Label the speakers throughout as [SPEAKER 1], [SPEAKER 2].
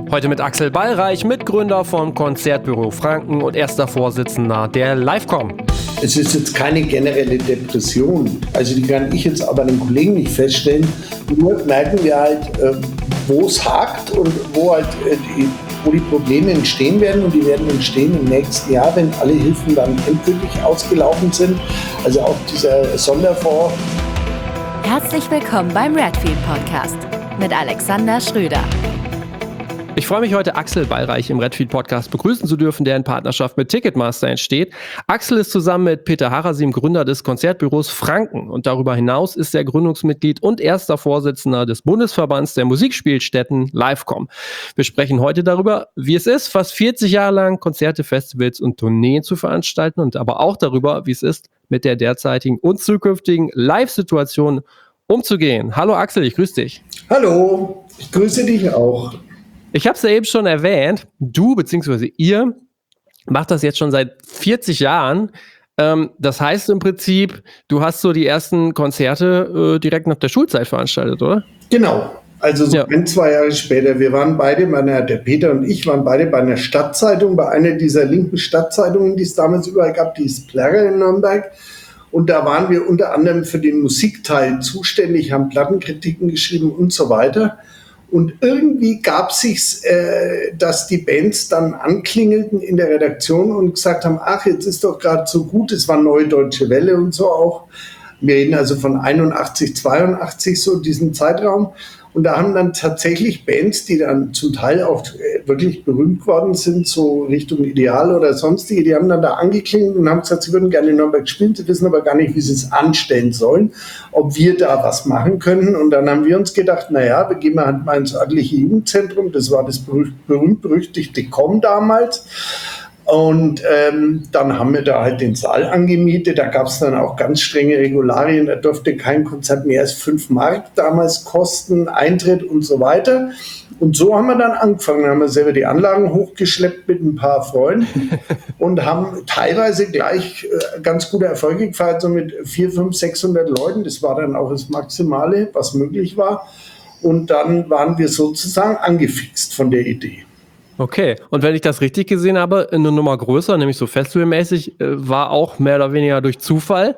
[SPEAKER 1] Heute mit Axel Ballreich, Mitgründer vom Konzertbüro Franken und erster Vorsitzender der Livecom.
[SPEAKER 2] Es ist jetzt keine generelle Depression. Also die kann ich jetzt aber den Kollegen nicht feststellen. Nur merken wir halt, wo es hakt und wo die Probleme entstehen werden. Und die werden entstehen im nächsten Jahr, wenn alle Hilfen dann endgültig ausgelaufen sind. Also auch dieser Sonderfonds.
[SPEAKER 3] Herzlich willkommen beim Redfield Podcast mit Alexander Schröder.
[SPEAKER 1] Ich freue mich heute, Axel Ballreich im Redfield Podcast begrüßen zu dürfen, der in Partnerschaft mit Ticketmaster entsteht. Axel ist zusammen mit Peter Harasim Gründer des Konzertbüros Franken und darüber hinaus ist er Gründungsmitglied und erster Vorsitzender des Bundesverbands der Musikspielstätten Livecom. Wir sprechen heute darüber, wie es ist, fast 40 Jahre lang Konzerte, Festivals und Tourneen zu veranstalten und aber auch darüber, wie es ist, mit der derzeitigen und zukünftigen Live-Situation umzugehen. Hallo Axel, ich grüße dich.
[SPEAKER 2] Hallo, ich grüße dich auch.
[SPEAKER 1] Ich habe es ja eben schon erwähnt, du bzw. ihr macht das jetzt schon seit 40 Jahren. Das heißt im Prinzip, du hast so die ersten Konzerte direkt nach der Schulzeit veranstaltet, oder?
[SPEAKER 2] Genau, also so 1-2 Jahre später. Wir waren beide, der Peter und ich waren beide bei einer Stadtzeitung, bei einer dieser linken Stadtzeitungen, die es damals überall gab, die hieß Plärrer in Nürnberg. Und da waren wir unter anderem für den Musikteil zuständig, haben Plattenkritiken geschrieben und so weiter. Und irgendwie gab es sich, dass die Bands dann anklingelten in der Redaktion und gesagt haben, ach, jetzt ist doch gerade so gut, es war Neue Deutsche Welle und so auch. Wir reden also von 81, 82, so diesen Zeitraum. Und da haben dann tatsächlich Bands, die dann zum Teil auch wirklich berühmt worden sind, so Richtung Ideal oder sonstige, die haben dann da angeklingelt und haben gesagt, sie würden gerne in Nürnberg spielen, sie wissen aber gar nicht, wie sie es anstellen sollen, ob wir da was machen können. Und dann haben wir uns gedacht, naja, wir gehen halt mal ins örtliche Jugendzentrum, das war das berühmt-berüchtigte KOM damals. Und dann haben wir da halt den Saal angemietet. Da gab es dann auch ganz strenge Regularien. Da durfte kein Konzert mehr als 5 Mark damals kosten, Eintritt und so weiter. Und so haben wir dann angefangen. Dann haben wir selber die Anlagen hochgeschleppt mit ein paar Freunden und haben teilweise gleich ganz gute Erfolge gefeiert, so mit 400, 500, 600 Leuten. Das war dann auch das Maximale, was möglich war. Und dann waren wir sozusagen angefixt von der Idee.
[SPEAKER 1] Okay, und wenn ich das richtig gesehen habe, eine Nummer größer, nämlich so festivalmäßig, war auch mehr oder weniger durch Zufall.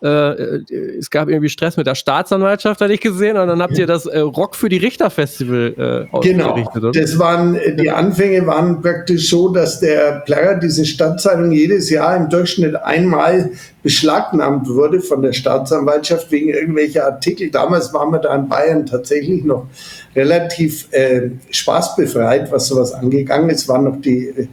[SPEAKER 1] Es gab irgendwie Stress mit der Staatsanwaltschaft, hatte ich gesehen, und dann habt ihr das Rock für die Richter Festival ausgerichtet,
[SPEAKER 2] genau.
[SPEAKER 1] Oder?
[SPEAKER 2] Die Anfänge waren praktisch so, dass der Plärrer, diese Stadtzeitung, jedes Jahr im Durchschnitt einmal beschlagnahmt wurde von der Staatsanwaltschaft wegen irgendwelcher Artikel. Damals waren wir da in Bayern tatsächlich noch relativ spaßbefreit, was sowas angegangen ist. Es waren noch die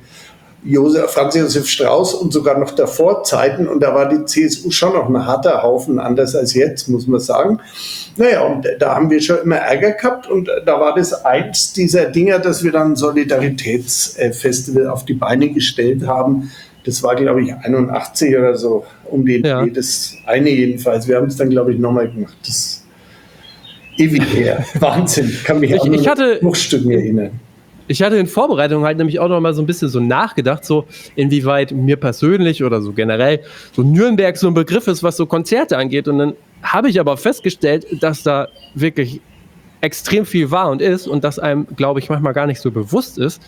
[SPEAKER 2] Franz Josef Strauß und sogar noch davor Zeiten, und da war die CSU schon noch ein harter Haufen, anders als jetzt, muss man sagen. Naja, und da haben wir schon immer Ärger gehabt, und da war das eins dieser Dinger, dass wir dann ein Solidaritätsfestival auf die Beine gestellt haben. Das war, glaube ich, 81 oder so, um den Dreh, das eine jedenfalls. Wir haben es dann, glaube ich, nochmal gemacht. Das ist ewig her. Wahnsinn. Ich kann mich auch noch an Bruchstücken erinnern.
[SPEAKER 1] Ich hatte in Vorbereitung halt nämlich auch noch mal so ein bisschen so nachgedacht, so inwieweit mir persönlich oder so generell so Nürnberg so ein Begriff ist, was so Konzerte angeht. Und dann habe ich aber festgestellt, dass da wirklich extrem viel war und ist und dass einem, glaube ich, manchmal gar nicht so bewusst ist.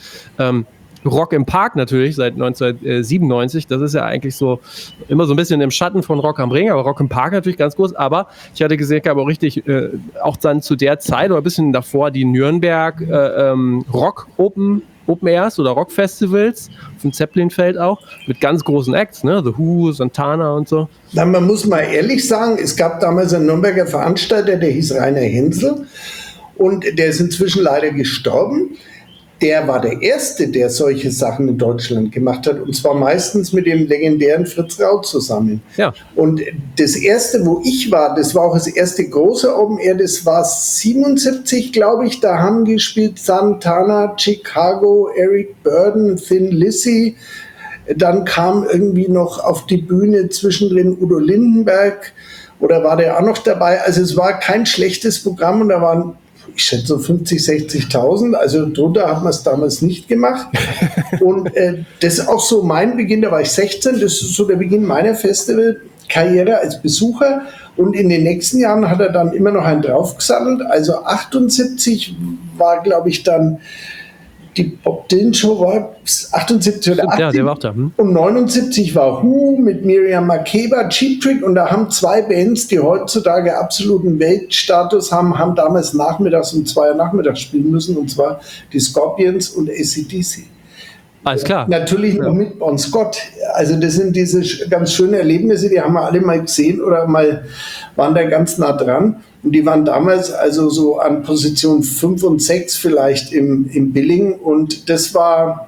[SPEAKER 1] Rock im Park natürlich seit 1997, das ist ja eigentlich so immer so ein bisschen im Schatten von Rock am Ring, aber Rock im Park natürlich ganz groß. Aber ich hatte gesehen, ich habe auch richtig, auch dann zu der Zeit oder ein bisschen davor die Nürnberg Rock Open Airs oder Rock Festivals auf dem Zeppelinfeld auch mit ganz großen Acts, ne? The Who, Santana und so.
[SPEAKER 2] Na, man muss mal ehrlich sagen, es gab damals einen Nürnberger Veranstalter, der hieß Rainer Hensel, und der ist inzwischen leider gestorben. Der war der Erste, der solche Sachen in Deutschland gemacht hat, und zwar meistens mit dem legendären Fritz Rau zusammen.
[SPEAKER 1] Ja.
[SPEAKER 2] Und das erste, wo ich war, das war auch das erste große Open Air, das war 77, glaube ich. Da haben gespielt Santana, Chicago, Eric Burdon, Thin Lizzy. Dann kam irgendwie noch auf die Bühne zwischendrin Udo Lindenberg, oder war der auch noch dabei? Also es war kein schlechtes Programm, und da waren, ich schätze, so 50.000, 60.000, also drunter hat man es damals nicht gemacht. Und das ist auch so mein Beginn, da war ich 16, das ist so der Beginn meiner Festivalkarriere als Besucher. Und in den nächsten Jahren hat er dann immer noch einen draufgesattelt. Also 78 war, glaube ich, dann die Bob Dylan Show war 78 oder 80.
[SPEAKER 1] Ja, der war auch da.
[SPEAKER 2] Und 79 war Who mit Miriam Makeba, Cheap Trick, und da haben 2 Bands, die heutzutage absoluten Weltstatus haben damals nachmittags um 2 Uhr nachmittags spielen müssen, und zwar die Scorpions und AC/DC.
[SPEAKER 1] Alles klar.
[SPEAKER 2] Natürlich noch mit Bon Scott. Also das sind diese ganz schönen Erlebnisse, die haben wir alle mal gesehen oder waren da ganz nah dran. Und die waren damals also so an Position 5 und 6 vielleicht im Billing. Und das war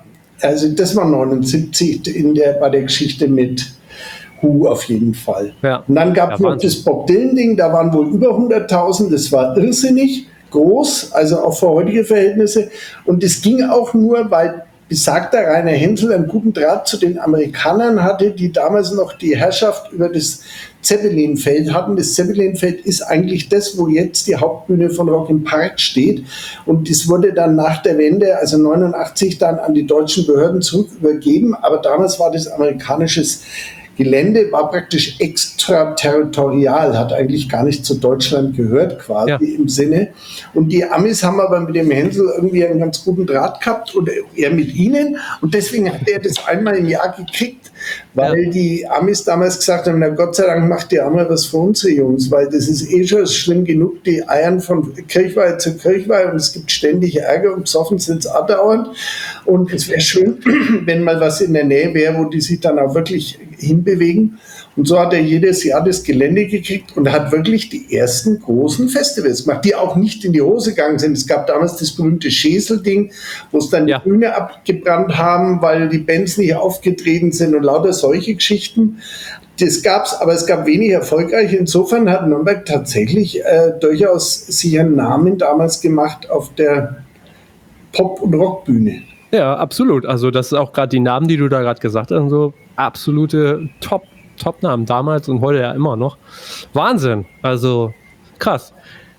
[SPEAKER 2] 79 bei der Geschichte mit Who auf jeden Fall. Ja. Und dann gab es noch das Bob Dylan-Ding, da waren wohl über 100.000, das war irrsinnig groß, also auch für heutige Verhältnisse. Und das ging auch nur, weil besagter Rainer Hensel einen guten Draht zu den Amerikanern hatte, die damals noch die Herrschaft über das Zeppelin-Feld hatten. Das Zeppelin-Feld ist eigentlich das, wo jetzt die Hauptbühne von Rock im Park steht. Und das wurde dann nach der Wende, also 89, dann an die deutschen Behörden zurück übergeben. Aber damals war das amerikanisches Gelände, war praktisch extraterritorial, hat eigentlich gar nicht zu Deutschland gehört, quasi im Sinne. Und die Amis haben aber mit dem Hensel irgendwie einen ganz guten Draht gehabt und er mit ihnen. Und deswegen hat er das einmal im Jahr gekriegt, weil die Amis damals gesagt haben, na Gott sei Dank macht die einmal was für unsere Jungs, weil das ist eh schon schlimm genug, die eiern von Kirchweih zu Kirchweih und es gibt ständig Ärger und besoffen sind es andauernd. Und es wäre schön, wenn mal was in der Nähe wäre, wo die sich dann auch wirklich hinbewegen. Und so hat er jedes Jahr das Gelände gekriegt und hat wirklich die ersten großen Festivals gemacht, die auch nicht in die Hose gegangen sind. Es gab damals das berühmte Schäsel-Ding, wo es dann die Bühne abgebrannt haben, weil die Bands nicht aufgetreten sind und lauter solche Geschichten. Das gab's, aber es gab wenig erfolgreich. Insofern hat Nürnberg tatsächlich durchaus sich einen Namen damals gemacht auf der Pop- und Rockbühne.
[SPEAKER 1] Ja, absolut. Also das ist auch gerade die Namen, die du da gerade gesagt hast, so absolute Top-Namen damals und heute ja immer noch. Wahnsinn, also krass.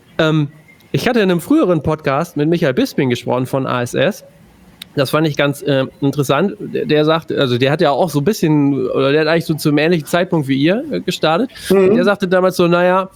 [SPEAKER 1] Ich hatte in einem früheren Podcast mit Michael Bisping gesprochen von ASS. Das fand ich ganz interessant. Der sagt, also der hat ja auch so ein bisschen, oder der hat eigentlich so zum ähnlichen Zeitpunkt wie ihr gestartet. Der sagte damals so,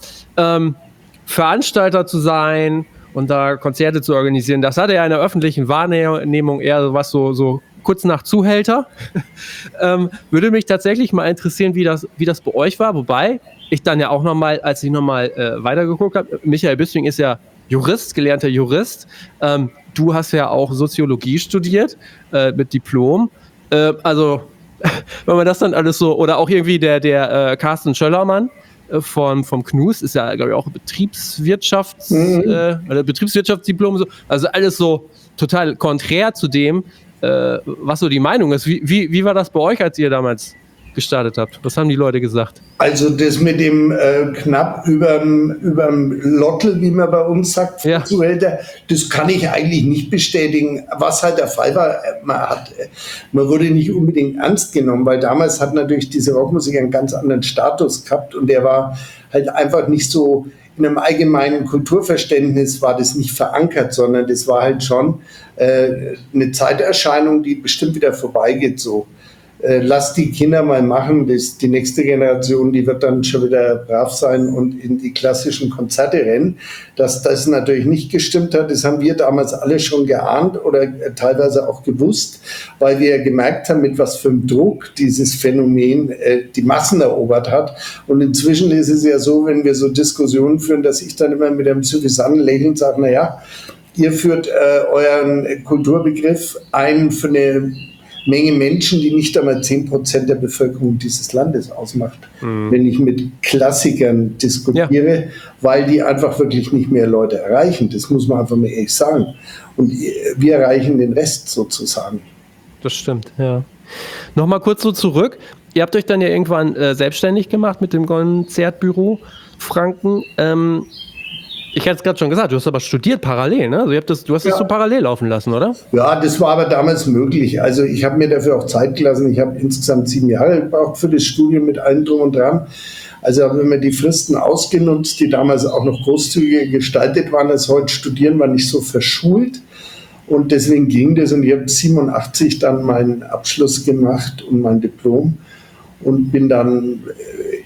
[SPEAKER 1] Veranstalter zu sein und da Konzerte zu organisieren, das hatte er in der öffentlichen Wahrnehmung eher was so kurz nach Zuhälter. Würde mich tatsächlich mal interessieren, wie das bei euch war, wobei ich dann ja auch nochmal, als ich nochmal weitergeguckt habe, Michael Bisping ist ja Jurist, gelernter Jurist. Du hast ja auch Soziologie studiert mit Diplom. Also wenn man das dann alles so, oder auch irgendwie der Carsten Schöllermann vom KNUS ist ja, glaube ich, auch Betriebswirtschaftsdiplom. So. Also alles so total konträr zu dem, was so die Meinung ist. Wie war das bei euch, als ihr damals gestartet habt? Was haben die Leute gesagt?
[SPEAKER 2] Also das mit dem knapp überm Lottel, wie man bei uns sagt, Zuhälter, das kann ich eigentlich nicht bestätigen. Was halt der Fall war, man wurde nicht unbedingt ernst genommen, weil damals hat natürlich diese Rockmusik einen ganz anderen Status gehabt und der war halt einfach nicht so, in einem allgemeinen Kulturverständnis war das nicht verankert, sondern das war halt schon eine Zeiterscheinung, die bestimmt wieder vorbeigeht so. Lass die Kinder mal machen, die nächste Generation, die wird dann schon wieder brav sein und in die klassischen Konzerte rennen. Dass das natürlich nicht gestimmt hat, das haben wir damals alle schon geahnt oder teilweise auch gewusst, weil wir gemerkt haben, mit was für einem Druck dieses Phänomen die Massen erobert hat. Und inzwischen ist es ja so, wenn wir so Diskussionen führen, dass ich dann immer mit einem suffisanten Lächeln sage, naja, ihr führt euren Kulturbegriff ein für eine Menge Menschen, die nicht einmal 10% der Bevölkerung dieses Landes ausmacht, wenn ich mit Klassikern diskutiere, weil die einfach wirklich nicht mehr Leute erreichen. Das muss man einfach mal ehrlich sagen. Und wir erreichen den Rest sozusagen.
[SPEAKER 1] Das stimmt, ja. Nochmal kurz so zurück. Ihr habt euch dann ja irgendwann selbstständig gemacht mit dem Konzertbüro Franken. Ich hatte es gerade schon gesagt, du hast aber studiert parallel, ne? Also du hast das so parallel laufen lassen, oder?
[SPEAKER 2] Ja, das war aber damals möglich. Also ich habe mir dafür auch Zeit gelassen. Ich habe insgesamt 7 Jahre gebraucht für das Studium mit allem drum und dran. Also habe immer die Fristen ausgenutzt, die damals auch noch großzügiger gestaltet waren als heute. Studieren war nicht so verschult. Und deswegen ging das. Und ich habe 87 dann meinen Abschluss gemacht und mein Diplom. Und bin dann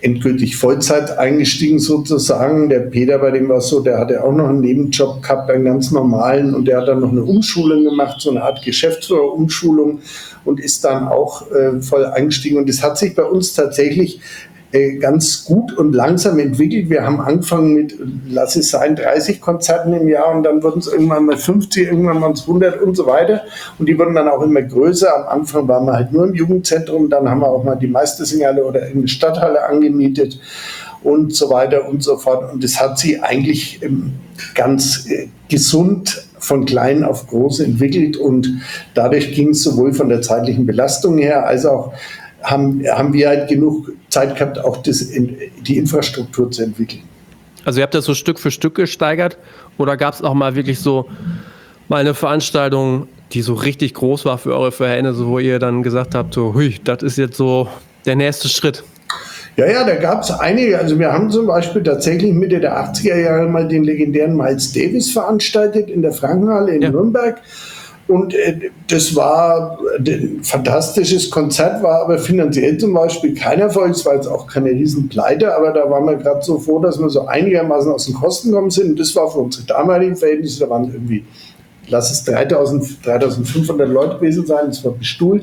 [SPEAKER 2] endgültig Vollzeit eingestiegen sozusagen. Der Peter, bei dem war es so, der hatte auch noch einen Nebenjob gehabt, einen ganz normalen, und der hat dann noch eine Umschulung gemacht, so eine Art Geschäftsführerumschulung, und ist dann auch voll eingestiegen. Und das hat sich bei uns tatsächlich ganz gut und langsam entwickelt. Wir haben angefangen mit, lass es sein, 30 Konzerten im Jahr, und dann wurden es irgendwann mal 50, irgendwann mal 100 und so weiter. Und die wurden dann auch immer größer. Am Anfang waren wir halt nur im Jugendzentrum, dann haben wir auch mal die Meistersingerhalle oder in der Stadthalle angemietet und so weiter und so fort. Und das hat sich eigentlich ganz gesund von klein auf groß entwickelt, und dadurch ging es sowohl von der zeitlichen Belastung her, als auch haben wir halt genug Zeit gehabt, auch die Infrastruktur zu entwickeln.
[SPEAKER 1] Also ihr habt das so Stück für Stück gesteigert, oder gab es auch mal wirklich so mal eine Veranstaltung, die so richtig groß war für eure Verhältnisse, wo ihr dann gesagt habt, so, hui, das ist jetzt so der nächste Schritt?
[SPEAKER 2] Ja, da gab es einige. Also wir haben zum Beispiel tatsächlich Mitte der 80er Jahre mal den legendären Miles Davis veranstaltet in der Frankenhalle in Nürnberg. Und das war ein fantastisches Konzert, war aber finanziell zum Beispiel kein Erfolg. Es war jetzt auch keine Riesenpleite, aber da waren wir gerade so froh, dass wir so einigermaßen aus den Kosten gekommen sind. Und das war für unsere damaligen Verhältnisse, da waren irgendwie, lass es 3.500 Leute gewesen sein, das war bestuhlt.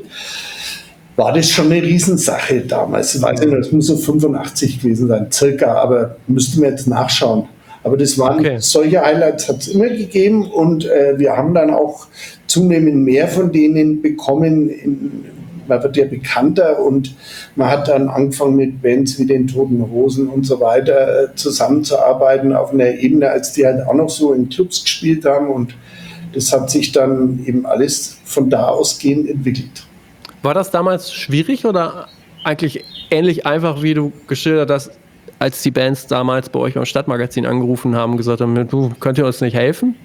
[SPEAKER 2] War das schon eine Riesensache damals. Ich weiß nicht, es muss so 85 gewesen sein, circa, aber müssten wir jetzt nachschauen. Aber das waren solche Highlights, hat es immer gegeben, und wir haben dann auch zunehmend mehr von denen bekommen. Man wird ja bekannter, und man hat dann angefangen mit Bands wie den Toten Hosen und so weiter zusammenzuarbeiten auf einer Ebene, als die halt auch noch so in Clubs gespielt haben, und das hat sich dann eben alles von da ausgehend entwickelt.
[SPEAKER 1] War das damals schwierig oder eigentlich ähnlich einfach, wie du geschildert hast, als die Bands damals bei euch beim Stadtmagazin angerufen haben und gesagt haben, du, könnt ihr uns nicht helfen?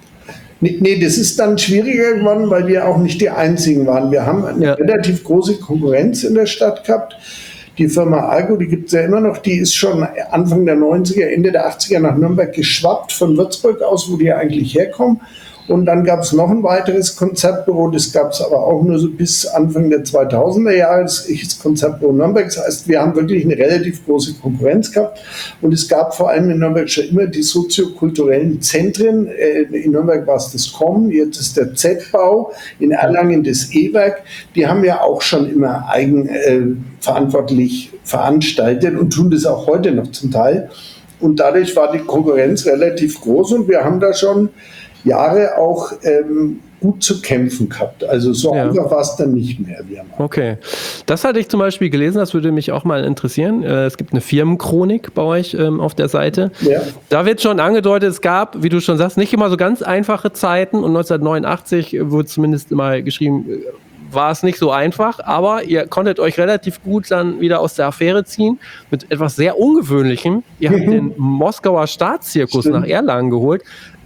[SPEAKER 2] Nee, das ist dann schwieriger geworden, weil wir auch nicht die Einzigen waren. Wir haben eine relativ große Konkurrenz in der Stadt gehabt. Die Firma Argo, die gibt es ja immer noch, die ist schon Anfang der 90er, Ende der 80er nach Nürnberg geschwappt, von Würzburg aus, wo die eigentlich herkommen. Und dann gab es noch ein weiteres Konzertbüro, das gab es aber auch nur so bis Anfang der 2000er Jahre, das Konzertbüro Nürnberg. Das heißt, wir haben wirklich eine relativ große Konkurrenz gehabt, und es gab vor allem in Nürnberg schon immer die soziokulturellen Zentren. In Nürnberg war es das KOM, jetzt ist der Z-Bau, in Erlangen das E-Werk. Die haben ja auch schon immer eigenverantwortlich veranstaltet und tun das auch heute noch zum Teil. Und dadurch war die Konkurrenz relativ groß, und wir haben da schon Jahre auch gut zu kämpfen gehabt. Also so einfach war es dann nicht mehr.
[SPEAKER 1] Okay. Das hatte ich zum Beispiel gelesen, das würde mich auch mal interessieren. Es gibt eine Firmenchronik bei euch auf der Seite. Ja. Da wird schon angedeutet, es gab, wie du schon sagst, nicht immer so ganz einfache Zeiten, und 1989 wurde zumindest mal geschrieben, war es nicht so einfach, aber ihr konntet euch relativ gut dann wieder aus der Affäre ziehen mit etwas sehr Ungewöhnlichem. Ihr habt den Moskauer Staatszirkus nach Erlangen geholt.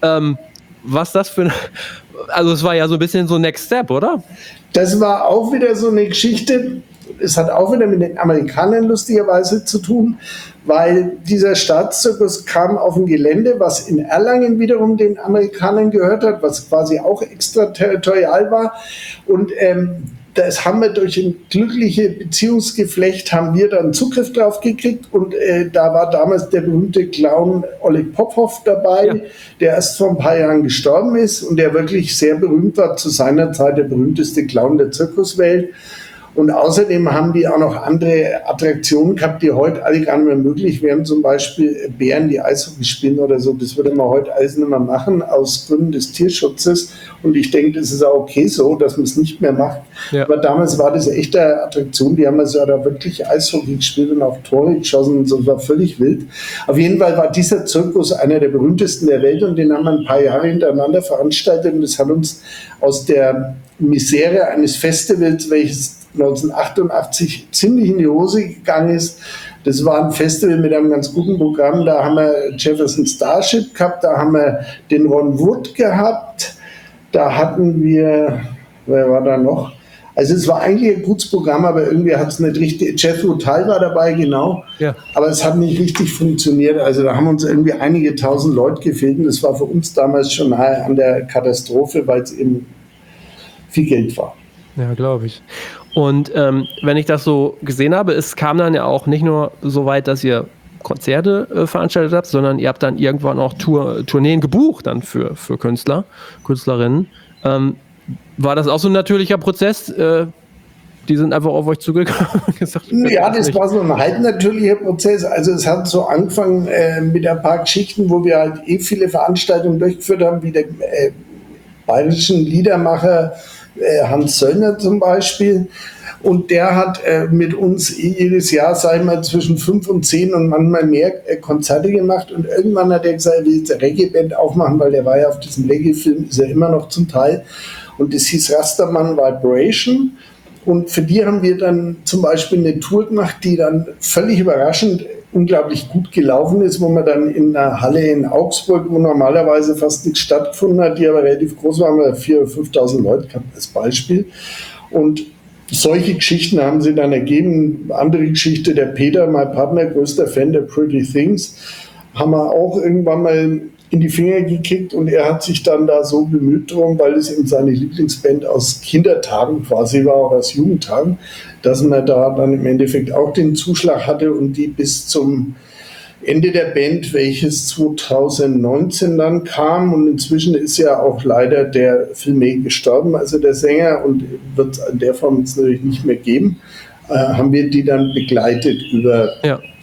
[SPEAKER 1] Was das für also es war ja so ein bisschen so Next Step, oder?
[SPEAKER 2] Das war auch wieder so eine Geschichte. Es hat auch wieder mit den Amerikanern lustigerweise zu tun, weil dieser Staatszirkus kam auf ein Gelände, was in Erlangen wiederum den Amerikanern gehört hat, was quasi auch extraterritorial war. Und das haben wir durch ein glückliches Beziehungsgeflecht, haben wir dann Zugriff drauf gekriegt, und da war damals der berühmte Clown Oleg Popov dabei, der erst vor ein paar Jahren gestorben ist und der wirklich sehr berühmt war, zu seiner Zeit der berühmteste Clown der Zirkuswelt. Und außerdem haben die auch noch andere Attraktionen gehabt, die heute alle gar nicht mehr möglich wären. Zum Beispiel Bären, die Eishockey spielen oder so. Das würde man heute alles nicht mehr machen, aus Gründen des Tierschutzes. Und ich denke, das ist auch okay so, dass man es nicht mehr macht. Ja. Aber damals war das echt eine Attraktion. Die haben also da wirklich Eishockey gespielt und auf Tore geschossen. Und so, das war völlig wild. Auf jeden Fall war dieser Zirkus einer der berühmtesten der Welt. Und den haben wir ein paar Jahre hintereinander veranstaltet. Und das hat uns aus der Misere eines Festivals, welches 1988 ziemlich in die Hose gegangen ist. Das war ein Festival mit einem ganz guten Programm. Da haben wir Jefferson Starship gehabt, da haben wir den Ron Wood gehabt, da hatten wir, wer war da noch? Also es war eigentlich ein gutes Programm, aber irgendwie hat es nicht richtig, Jethro Tull war dabei, genau, aber es hat nicht richtig funktioniert. Also da haben uns irgendwie einige tausend Leute gefehlt, und das war für uns damals schon nahe an der Katastrophe, weil es eben viel Geld war.
[SPEAKER 1] Ja, glaube ich. Und wenn ich das so gesehen habe, es kam dann ja auch nicht nur so weit, dass ihr Konzerte veranstaltet habt, sondern ihr habt dann irgendwann auch Tourneen gebucht dann für Künstler, Künstlerinnen. War das auch so ein natürlicher Prozess? Die sind einfach auf euch zugekommen und gesagt,
[SPEAKER 2] ja, das war so ein halbnatürlicher Prozess. Also es hat so angefangen mit ein paar Geschichten, wo wir halt viele Veranstaltungen durchgeführt haben, wie der bayerischen Liedermacher Hans Söllner zum Beispiel. Und der hat mit uns jedes Jahr, sag ich mal, zwischen 5 und 10 und manchmal mehr Konzerte gemacht. Und irgendwann hat er gesagt, er will jetzt eine Reggae-Band aufmachen, weil der war ja auf diesem Reggae-Film, ist er immer noch zum Teil. Und das hieß Rastaman Vibration. Und für die haben wir dann zum Beispiel eine Tour gemacht, die dann völlig überraschend unglaublich gut gelaufen ist, wo man dann in einer Halle in Augsburg, wo normalerweise fast nichts stattgefunden hat, die aber relativ groß war, haben wir 4.000 oder 5.000 Leute gehabt als Beispiel. Und solche Geschichten haben sie dann ergeben. Andere Geschichte, der Peter, mein Partner, größter Fan der Pretty Things, haben wir auch irgendwann mal in die Finger gekriegt und er hat sich dann da so bemüht drum, weil es eben seine Lieblingsband aus Kindertagen quasi war, auch aus Jugendtagen, dass man da dann im Endeffekt auch den Zuschlag hatte und die bis zum Ende der Band, welches 2019 dann kam, und inzwischen ist ja auch leider der Phil May gestorben, also der Sänger, und wird es in der Form jetzt natürlich nicht mehr geben, haben wir die dann begleitet über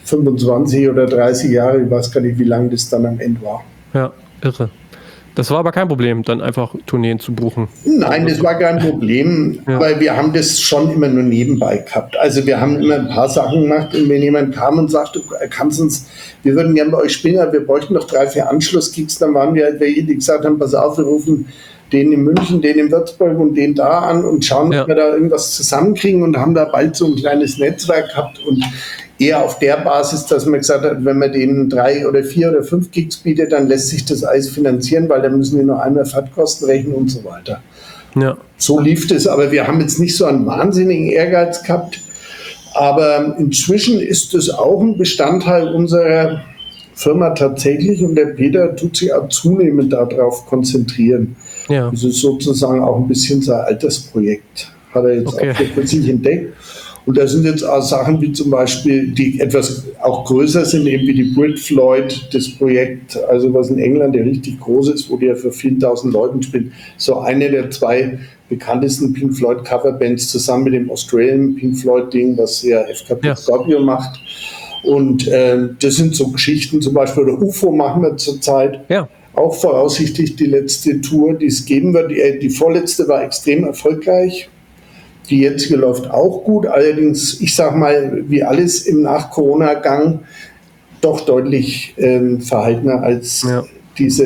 [SPEAKER 2] 25 oder 30 Jahre, ich weiß gar nicht, wie lange das dann am Ende war.
[SPEAKER 1] Ja, irre. Das war aber kein Problem, dann einfach Tourneen zu buchen.
[SPEAKER 2] Nein, das war kein Problem, weil wir haben das schon immer nur nebenbei gehabt. Also wir haben immer ein paar Sachen gemacht und wenn jemand kam und sagte, kannst uns, wir würden gerne bei euch spielen, aber wir bräuchten noch 3, 4 Anschlussgigs, dann waren wir halt welche, die gesagt haben, pass auf, wir rufen den in München, den in Würzburg und den da an und schauen, ob wir da irgendwas zusammenkriegen, und haben da bald so ein kleines Netzwerk gehabt und eher auf der Basis, dass man gesagt hat, wenn man denen 3 oder 4 oder 5 Gigs bietet, dann lässt sich das alles finanzieren, weil da müssen wir nur einmal Fahrtkosten rechnen und so weiter. Ja. So lief das, aber wir haben jetzt nicht so einen wahnsinnigen Ehrgeiz gehabt, aber inzwischen ist das auch ein Bestandteil unserer Firma tatsächlich, und der Peter tut sich auch zunehmend darauf konzentrieren. Ja. Das ist sozusagen auch ein bisschen sein Altersprojekt, hat er jetzt auch für sich entdeckt. Und da sind jetzt auch Sachen wie zum Beispiel, die etwas auch größer sind, eben wie die Brit Floyd, das Projekt, also was in England ja richtig groß ist, wo die ja für 4.000 Leuten spielen. So eine der 2 bekanntesten Pink Floyd Coverbands zusammen mit dem Australian Pink Floyd Ding, was ja FKP Scorpio macht. Und das sind so Geschichten, zum Beispiel oder UFO machen wir zurzeit. Ja. Auch voraussichtlich die letzte Tour, die es geben wird. Die vorletzte war extrem erfolgreich. Die jetzige läuft auch gut, allerdings, ich sag mal, wie alles im Nach-Corona-Gang, doch deutlich verhaltener als diese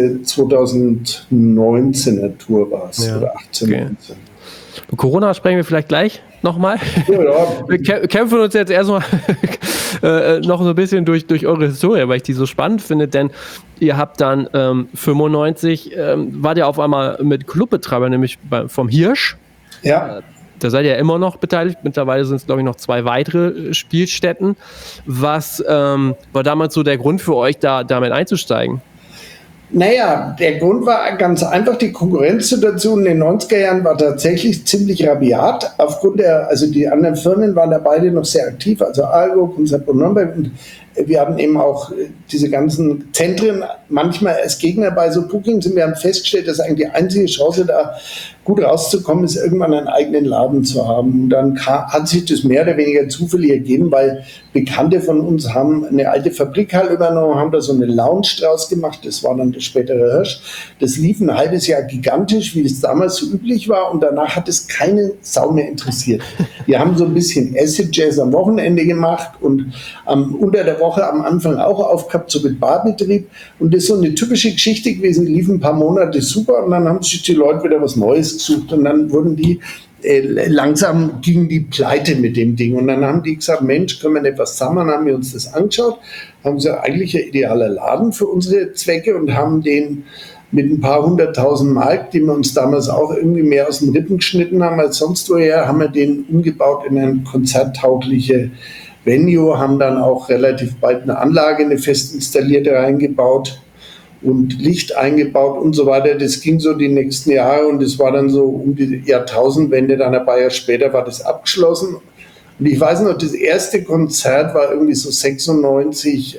[SPEAKER 2] 2019er Tour war es, oder 18, 19.
[SPEAKER 1] Corona sprechen wir vielleicht gleich nochmal. Ja. Wir kämpfen uns jetzt erstmal noch so ein bisschen durch eure Historie, weil ich die so spannend finde, denn ihr habt dann 95, wart ihr auf einmal mit Clubbetreiber, nämlich vom Hirsch. Ja. Da seid ihr ja immer noch beteiligt. Mittlerweile sind es, glaube ich, noch 2 weitere Spielstätten. Was war damals so der Grund für euch, damit einzusteigen?
[SPEAKER 2] Naja, der Grund war ganz einfach, die Konkurrenzsituation in den 90er Jahren war tatsächlich ziemlich rabiat. Also die anderen Firmen waren da beide noch sehr aktiv, also Argo, Konzert und Nürnberg, und wir hatten eben auch diese ganzen Zentren manchmal als Gegner bei so Bookings, und wir haben festgestellt, dass eigentlich die einzige Chance, da gut rauszukommen, ist, irgendwann einen eigenen Laden zu haben. Und dann hat sich das mehr oder weniger zufällig ergeben, weil Bekannte von uns haben eine alte Fabrikhalle übernommen, haben da so eine Lounge draus gemacht, das war dann der spätere Hirsch. Das lief ein halbes Jahr gigantisch, wie es damals so üblich war, und danach hat es keine Sau mehr interessiert. Wir haben so ein bisschen Acid Jazz am Wochenende gemacht und unter der Woche am Anfang auch aufgehabt, so mit Barbetrieb, und das ist so eine typische Geschichte gewesen, die lief ein paar Monate super und dann haben sich die Leute wieder was Neues gesucht und dann wurden die langsam gingen die pleite mit dem Ding, und dann haben die gesagt, Mensch, können wir nicht was zusammen, haben wir uns das angeschaut, haben gesagt, eigentlich ein idealer Laden für unsere Zwecke, und haben den mit ein paar 100.000 Mark, die wir uns damals auch irgendwie mehr aus den Rippen geschnitten haben als sonst woher, haben wir den umgebaut in eine konzerttaugliche Venue, haben dann auch relativ bald eine Anlage, eine fest installierte reingebaut und Licht eingebaut und so weiter. Das ging so die nächsten Jahre und es war dann so um die Jahrtausendwende, dann ein paar Jahre später war das abgeschlossen. Und ich weiß noch, das erste Konzert war irgendwie so 96,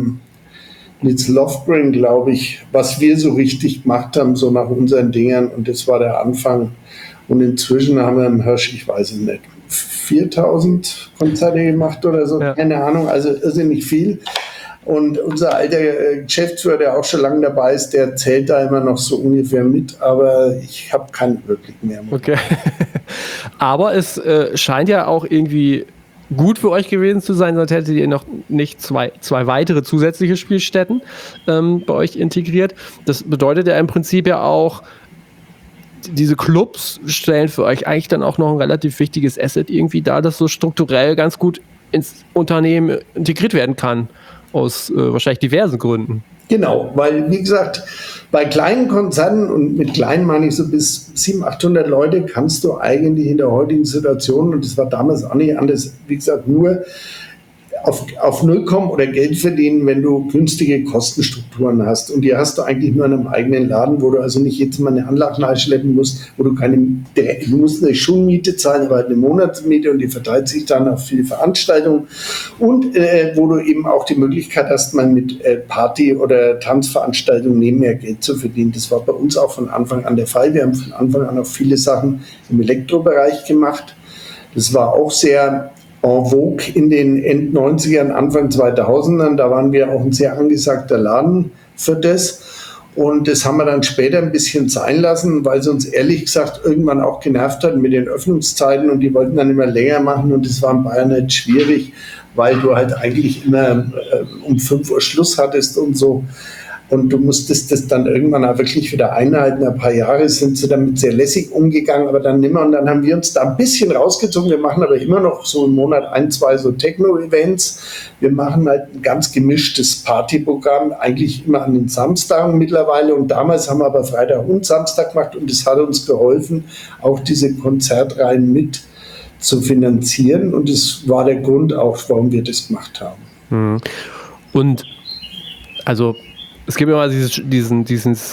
[SPEAKER 2] mit Lofgren, glaube ich, was wir so richtig gemacht haben, so nach unseren Dingern. Und das war der Anfang. Und inzwischen haben wir im Hirsch, ich weiß es nicht, 4000 Konzerte gemacht oder so, keine Ahnung, also irrsinnig viel. Und unser alter Geschäftsführer, der auch schon lange dabei ist, der zählt da immer noch so ungefähr mit, aber ich habe keinen Überblick mehr.
[SPEAKER 1] Okay. Aber es scheint ja auch irgendwie gut für euch gewesen zu sein, sonst hättet ihr noch nicht zwei weitere zusätzliche Spielstätten bei euch integriert. Das bedeutet ja im Prinzip ja auch, diese Clubs stellen für euch eigentlich dann auch noch ein relativ wichtiges Asset irgendwie dar, das so strukturell ganz gut ins Unternehmen integriert werden kann. Aus wahrscheinlich diversen Gründen.
[SPEAKER 2] Genau, weil, wie gesagt, bei kleinen Konzernen, und mit kleinen meine ich so bis 700, 800 Leute, kannst du eigentlich in der heutigen Situation, und das war damals auch nicht anders, wie gesagt, nur auf Null kommen oder Geld verdienen, wenn du günstige Kostenstrukturen hast. Und die hast du eigentlich nur in einem eigenen Laden, wo du also nicht jetzt mal eine Anlage schleppen musst, wo du du musst eine Schulmiete zahlen, aber halt eine Monatsmiete und die verteilt sich dann auf viele Veranstaltungen. Und wo du eben auch die Möglichkeit hast, mal mit Party- oder Tanzveranstaltungen nebenher Geld zu verdienen. Das war bei uns auch von Anfang an der Fall. Wir haben von Anfang an auch viele Sachen im Elektrobereich gemacht. Das war auch sehr en vogue in den End-90ern, Anfang 2000ern. Da waren wir auch ein sehr angesagter Laden für das. Und das haben wir dann später ein bisschen sein lassen, weil es uns ehrlich gesagt irgendwann auch genervt hat mit den Öffnungszeiten und die wollten dann immer länger machen und das war in Bayern nicht schwierig, weil du halt eigentlich immer um 5 Uhr Schluss hattest und so. Und du musstest das dann irgendwann auch wirklich wieder einhalten. Ein paar Jahre sind sie damit sehr lässig umgegangen, aber dann nimmer. Und dann haben wir uns da ein bisschen rausgezogen. Wir machen aber immer noch so im Monat 1, 2 so Techno-Events. Wir machen halt ein ganz gemischtes Partyprogramm, eigentlich immer an den Samstagen mittlerweile. Und damals haben wir aber Freitag und Samstag gemacht. Und es hat uns geholfen, auch diese Konzertreihen mit zu finanzieren. Und das war der Grund auch, warum wir das gemacht haben.
[SPEAKER 1] Und also es gibt immer diesen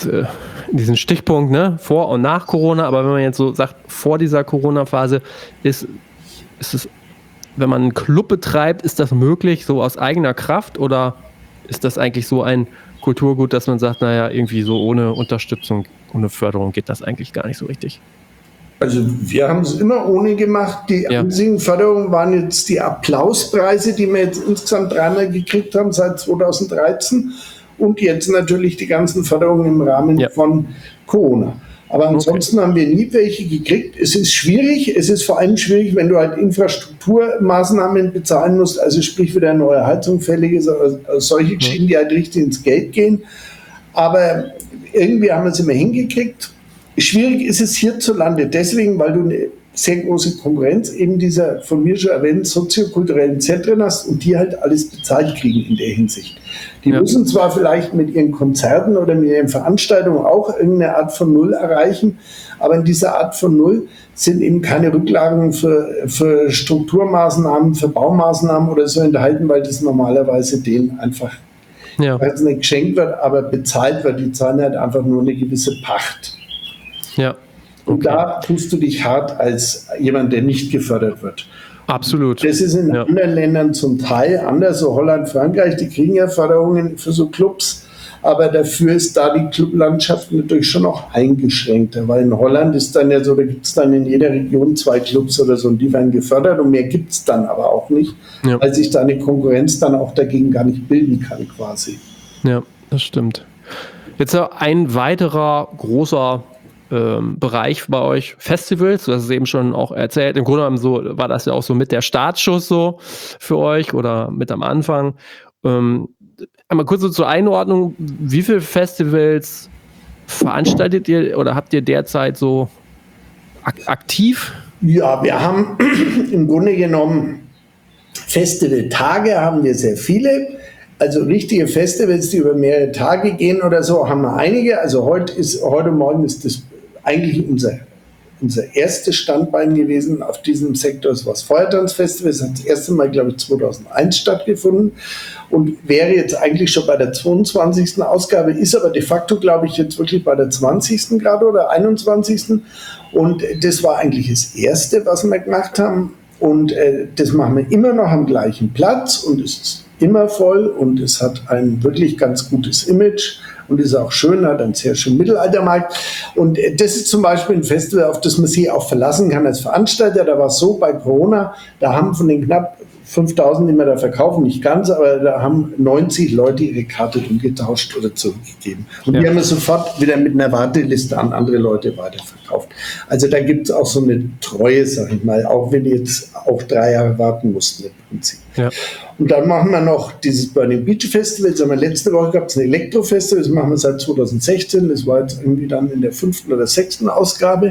[SPEAKER 1] Stichpunkt, ne, vor und nach Corona, aber wenn man jetzt so sagt, vor dieser Corona-Phase, ist es, wenn man einen Club betreibt, ist das möglich, so aus eigener Kraft, oder ist das eigentlich so ein Kulturgut, dass man sagt, naja, irgendwie so ohne Unterstützung, ohne Förderung geht das eigentlich gar nicht so richtig?
[SPEAKER 2] Also wir haben es immer ohne gemacht. Die einzigen Förderungen waren jetzt die Applauspreise, die wir jetzt insgesamt 3-mal gekriegt haben seit 2013. Und jetzt natürlich die ganzen Förderungen im Rahmen von Corona. Aber ansonsten haben wir nie welche gekriegt. Es ist schwierig. Es ist vor allem schwierig, wenn du halt Infrastrukturmaßnahmen bezahlen musst. Also sprich wieder eine neue Heizung fällig ist, solche Geschichten, die halt richtig ins Geld gehen. Aber irgendwie haben wir es immer hingekriegt. Schwierig ist es hierzulande deswegen, weil du eine sehr große Konkurrenz eben dieser von mir schon erwähnten soziokulturellen Zentren hast und die halt alles bezahlt kriegen in der Hinsicht. Die müssen zwar vielleicht mit ihren Konzerten oder mit ihren Veranstaltungen auch irgendeine Art von Null erreichen, aber in dieser Art von Null sind eben keine Rücklagen für Strukturmaßnahmen, für Baumaßnahmen oder so enthalten, weil das normalerweise denen einfach nicht geschenkt wird, aber bezahlt wird. Die zahlen halt einfach nur eine gewisse Pacht.
[SPEAKER 1] Ja.
[SPEAKER 2] Und da tust du dich hart als jemand, der nicht gefördert wird.
[SPEAKER 1] Absolut.
[SPEAKER 2] Das ist in anderen Ländern zum Teil anders, so Holland, Frankreich, die kriegen ja Förderungen für so Clubs, aber dafür ist da die Clublandschaft natürlich schon noch eingeschränkter, weil in Holland ist dann ja so, da gibt es dann in jeder Region 2 Clubs oder so und die werden gefördert und mehr gibt es dann aber auch nicht, weil sich da eine Konkurrenz dann auch dagegen gar nicht bilden kann quasi.
[SPEAKER 1] Ja, das stimmt. Jetzt ein weiterer großer Bereich bei euch, Festivals, du hast es eben schon auch erzählt, im Grunde genommen so, war das ja auch so mit der Startschuss so für euch oder mit am Anfang. Einmal kurz so zur Einordnung, wie viele Festivals veranstaltet ihr oder habt ihr derzeit so aktiv?
[SPEAKER 2] Ja, wir haben im Grunde genommen Festivaltage haben wir sehr viele. Also richtige Festivals, die über mehrere Tage gehen oder so, haben wir einige. Also heute Morgen ist das eigentlich unser unser erstes Standbein gewesen auf diesem Sektor. Es war das Feuertanzfestival. Es hat das erste Mal, glaube ich, 2001 stattgefunden und wäre jetzt eigentlich schon bei der 22. Ausgabe, ist aber de facto, glaube ich, jetzt wirklich bei der 20. gerade oder 21. Und das war eigentlich das Erste, was wir gemacht haben. Und das machen wir immer noch am gleichen Platz und es ist immer voll und es hat ein wirklich ganz gutes Image und ist auch schön, hat einen sehr schönen Mittelaltermarkt. Und das ist zum Beispiel ein Festival, auf das man sich auch verlassen kann als Veranstalter. Da war es so bei Corona, da haben von den knapp 5.000, die wir da verkaufen, nicht ganz, aber da haben 90 Leute ihre Karte umgetauscht oder zurückgegeben. Und die haben wir sofort wieder mit einer Warteliste an andere Leute weiterverkauft. Also da gibt es auch so eine Treue, sag ich mal, auch wenn die jetzt auch 3 Jahre warten mussten im Prinzip. Ja. Und dann machen wir noch dieses Burning Beach Festival. Das haben wir letzte Woche gehabt, das ist ein Elektrofestival, das machen wir seit 2016. Das war jetzt irgendwie dann in der 5. oder 6. Ausgabe.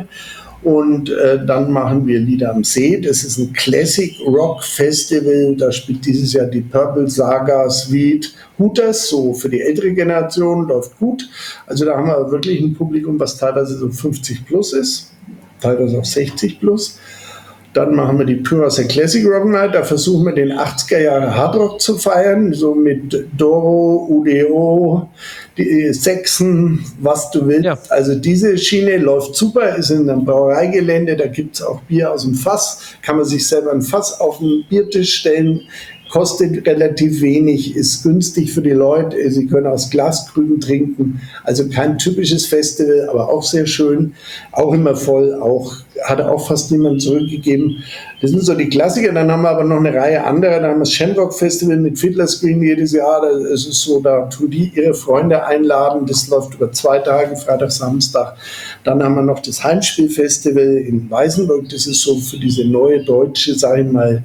[SPEAKER 2] Und dann machen wir Lieder am See. Das ist ein Classic Rock Festival. Da spielt dieses Jahr die Purple Saga Suite Hooters, so für die ältere Generation, läuft gut. Also da haben wir wirklich ein Publikum, was teilweise so 50 plus ist, teilweise auch 60 plus. Dann machen wir die Pyraser Classic Rock Night. Da versuchen wir den 80er Jahre Hardrock zu feiern, so mit Doro, UDO, die Sechsen, was du willst. Ja. Also diese Schiene läuft super, ist in einem Brauereigelände, da gibt es auch Bier aus dem Fass, kann man sich selber ein Fass auf den Biertisch stellen, kostet relativ wenig, ist günstig für die Leute, sie können aus Glaskrügen trinken, also kein typisches Festival, aber auch sehr schön, auch immer voll, hat auch fast niemand zurückgegeben. Das sind so die Klassiker, dann haben wir aber noch eine Reihe anderer, da haben wir das Shamrock Festival mit Fiddler Screen jedes Jahr, das ist so, da tun die ihre Freunde einladen, das läuft über 2 Tage, Freitag, Samstag. Dann haben wir noch das Heimspielfestival in Weißenburg, das ist so für diese neue deutsche, sag ich mal,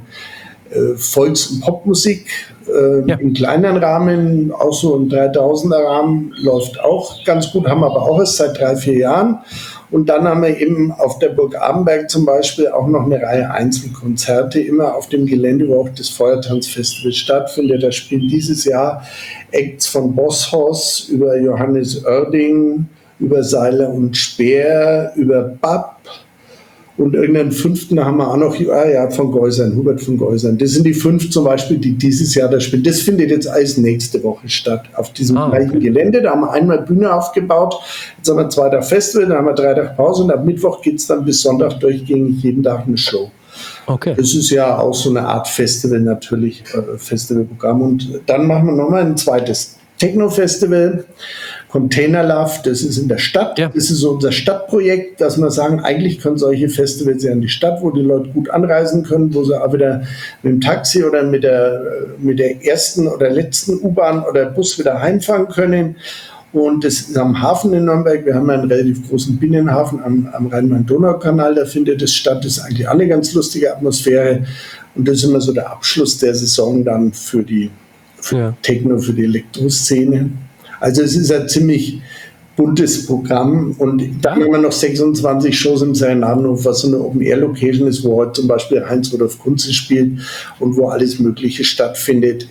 [SPEAKER 2] Volks- und Popmusik im kleineren Rahmen, auch so im 3000er Rahmen, läuft auch ganz gut, haben wir aber auch erst seit 3-4 Jahren. Und dann haben wir eben auf der Burg Abenberg zum Beispiel auch noch eine Reihe Einzelkonzerte, immer auf dem Gelände, wo auch das Feuertanzfestival stattfindet. Da spielen dieses Jahr Acts von Bosshaus über Johannes Oerding, über Seiler und Speer, über Bab. Und irgendeinen 5. haben wir auch noch, von Geusern, Hubert von Geusern. Das sind die 5 zum Beispiel, die dieses Jahr da spielen. Das findet jetzt alles nächste Woche statt, auf diesem gleichen Gelände. Da haben wir einmal Bühne aufgebaut, jetzt haben wir 2 Tage Festival, dann haben wir 3 Tage Pause und ab Mittwoch geht es dann bis Sonntag durchgängig jeden Tag eine Show. Okay. Das ist ja auch so eine Art Festival natürlich, Festivalprogramm. Und dann machen wir nochmal ein zweites Techno-Festival, Container Love, das ist in der Stadt. Ja. Das ist so unser Stadtprojekt, dass wir sagen, eigentlich können solche Festivals ja in die Stadt, wo die Leute gut anreisen können, wo sie auch wieder mit dem Taxi oder mit der ersten oder letzten U-Bahn oder Bus wieder heimfahren können. Und das ist am Hafen in Nürnberg. Wir haben einen relativ großen Binnenhafen am Rhein-Main-Donau-Kanal. Da findet es statt. Das ist eigentlich auch eine ganz lustige Atmosphäre. Und das ist immer so der Abschluss der Saison dann für Techno, für die Elektroszene. Also es ist ein ziemlich buntes Programm und da haben wir noch 26 Shows im Serenadenhof, was so eine Open-Air-Location ist, wo heute zum Beispiel Heinz-Rudolf Kunze spielt und wo alles Mögliche stattfindet,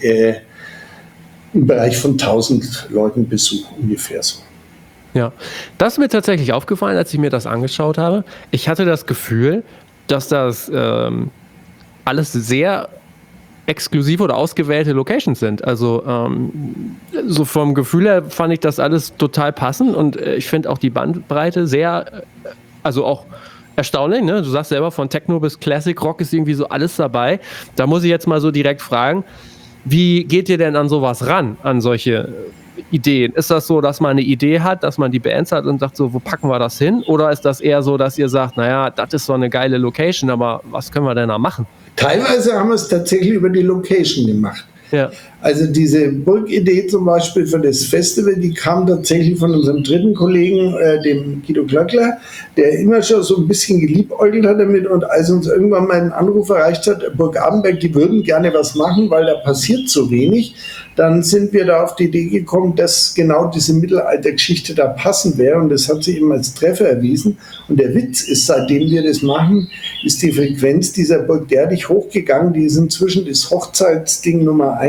[SPEAKER 2] im Bereich von 1000 Leuten Besuch ungefähr so.
[SPEAKER 1] Ja, das ist mir tatsächlich aufgefallen, als ich mir das angeschaut habe. Ich hatte das Gefühl, dass das alles sehr exklusive oder ausgewählte Locations sind. Also so vom Gefühl her fand ich das alles total passend und ich finde auch die Bandbreite sehr, also auch erstaunlich, ne? Du sagst selber, von Techno bis Classic Rock ist irgendwie so alles dabei. Da muss ich jetzt mal so direkt fragen, wie geht ihr denn an sowas ran, an solche Ideen? Ist das so, dass man eine Idee hat, dass man die Bands hat und sagt so, wo packen wir das hin? Oder ist das eher so, dass ihr sagt, naja, das ist so eine geile Location, aber was können wir denn da machen?
[SPEAKER 2] Teilweise haben wir es tatsächlich über die Location gemacht. Ja. Also diese Burgidee zum Beispiel für das Festival, die kam tatsächlich von unserem dritten Kollegen, dem Guido Glöckler, der immer schon so ein bisschen geliebäugelt hat damit und als uns irgendwann mal ein Anruf erreicht hat, Burg Abenberg, die würden gerne was machen, weil da passiert so wenig, dann sind wir da auf die Idee gekommen, dass genau diese Mittelaltergeschichte da passen wäre und das hat sich eben als Treffer erwiesen und der Witz ist, seitdem wir das machen, ist die Frequenz dieser Burg derartig hochgegangen, die ist inzwischen das Hochzeitsding Nummer 1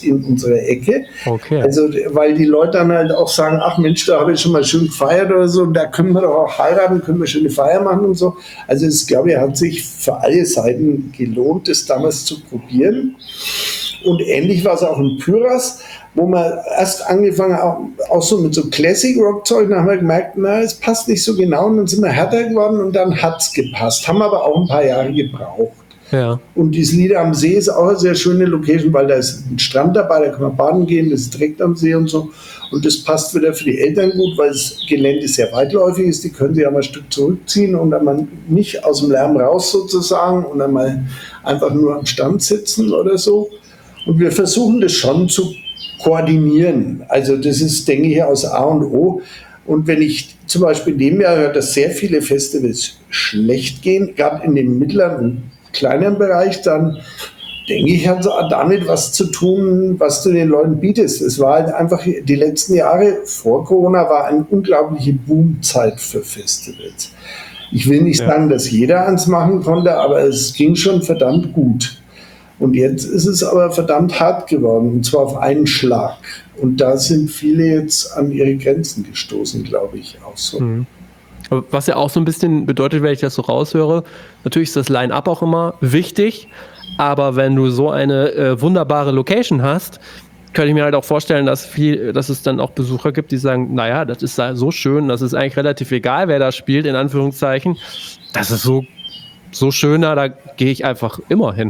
[SPEAKER 2] in unserer Ecke.
[SPEAKER 1] Okay.
[SPEAKER 2] Also, weil die Leute dann halt auch sagen, ach Mensch, da habe ich schon mal schön gefeiert oder so, da können wir doch auch heiraten, können wir schöne Feier machen und so. Also ich glaube, hat sich für alle Seiten gelohnt, das damals zu probieren. Und ähnlich war es auch in Pyras, wo wir erst angefangen haben, auch so mit so Classic-Rock-Zeug, dann haben wir gemerkt, na, es passt nicht so genau, und dann sind wir härter geworden und dann hat es gepasst. Haben aber auch ein paar Jahre gebraucht.
[SPEAKER 1] Ja.
[SPEAKER 2] Und dieses Lieder am See ist auch eine sehr schöne Location, weil da ist ein Strand dabei, da kann man baden gehen, das ist direkt am See und so. Und das passt wieder für die Eltern gut, weil das Gelände sehr weitläufig ist. Die können sich einmal ein Stück zurückziehen und dann mal nicht aus dem Lärm raus sozusagen und dann mal einfach nur am Strand sitzen oder so. Und wir versuchen das schon zu koordinieren. Also das ist, denke ich, aus A und O. Und wenn ich zum Beispiel in dem Jahr höre, dass sehr viele Festivals schlecht gehen, gerade in dem mittleren und kleineren Bereich, dann denke ich, hat es damit was zu tun, was du den Leuten bietest. Es war halt einfach, die letzten Jahre vor Corona war eine unglaubliche Boomzeit für Festivals. Ich will nicht sagen, dass jeder eins machen konnte, aber es ging schon verdammt gut. Und jetzt ist es aber verdammt hart geworden, und zwar auf einen Schlag. Und da sind viele jetzt an ihre Grenzen gestoßen, glaube ich, auch so.
[SPEAKER 1] Was ja auch so ein bisschen bedeutet, wenn ich das so raushöre, natürlich ist das Line-Up auch immer wichtig, aber wenn du so eine wunderbare Location hast, könnte ich mir halt auch vorstellen, dass es dann auch Besucher gibt, die sagen, naja, das ist so schön, das ist eigentlich relativ egal, wer da spielt, in Anführungszeichen. Das ist so schöner, da gehe ich einfach immer hin.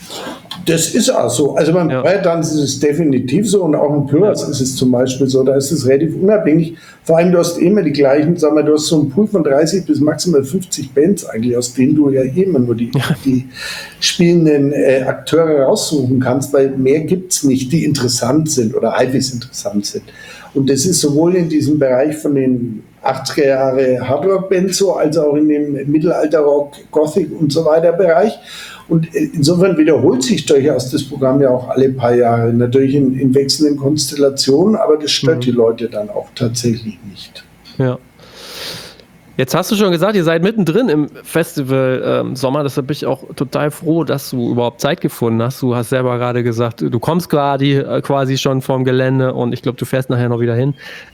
[SPEAKER 2] Das ist auch so. Also beim Breittanz ist es definitiv so, und auch in Pyras ist es zum Beispiel so. Da ist es relativ unabhängig. Vor allem, du hast immer die gleichen, sagen wir, du hast so einen Pool von 30 bis maximal 50 Bands eigentlich, aus denen du ja immer nur die spielenden Akteure raussuchen kannst, weil mehr gibt es nicht, die interessant sind oder halbwegs interessant sind. Und das ist sowohl in diesem Bereich von den 80er Jahre Hardrock-Bands so, als auch in dem Mittelalter-Rock, Gothic und so weiter Bereich. Und insofern wiederholt sich durchaus das Programm ja auch alle paar Jahre, natürlich in wechselnden Konstellationen, aber das stört die Leute dann auch tatsächlich nicht.
[SPEAKER 1] Ja. Jetzt hast du schon gesagt, ihr seid mittendrin im Festival Sommer, deshalb bin ich auch total froh, dass du überhaupt Zeit gefunden hast. Du hast selber gerade gesagt, du kommst gerade quasi schon vom Gelände und ich glaube, du fährst nachher noch wieder hin.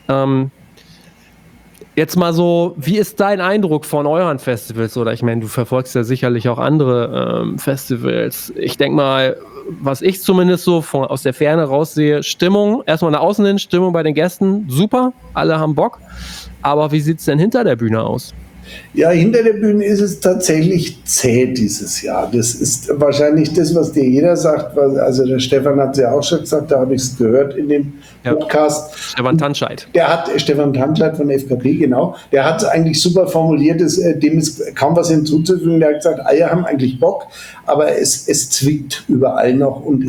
[SPEAKER 1] Jetzt mal so, wie ist dein Eindruck von euren Festivals? Oder ich meine, du verfolgst ja sicherlich auch andere Festivals. Ich denke mal, was ich zumindest so aus der Ferne raussehe, Stimmung, erstmal nach außen hin, Stimmung bei den Gästen, super, alle haben Bock. Aber wie sieht es denn hinter der Bühne aus?
[SPEAKER 2] Ja, hinter der Bühne ist es tatsächlich zäh dieses Jahr. Das ist wahrscheinlich das, was dir jeder sagt. Also der Stefan hat es ja auch schon gesagt, da habe ich es gehört in dem Podcast.
[SPEAKER 1] Stefan Tantscheid.
[SPEAKER 2] Stefan Tantscheid von FKP, genau. Der hat es eigentlich super formuliert, dem ist kaum was hinzuzufügen. Der hat gesagt, alle haben eigentlich Bock, aber es zwickt überall noch. Und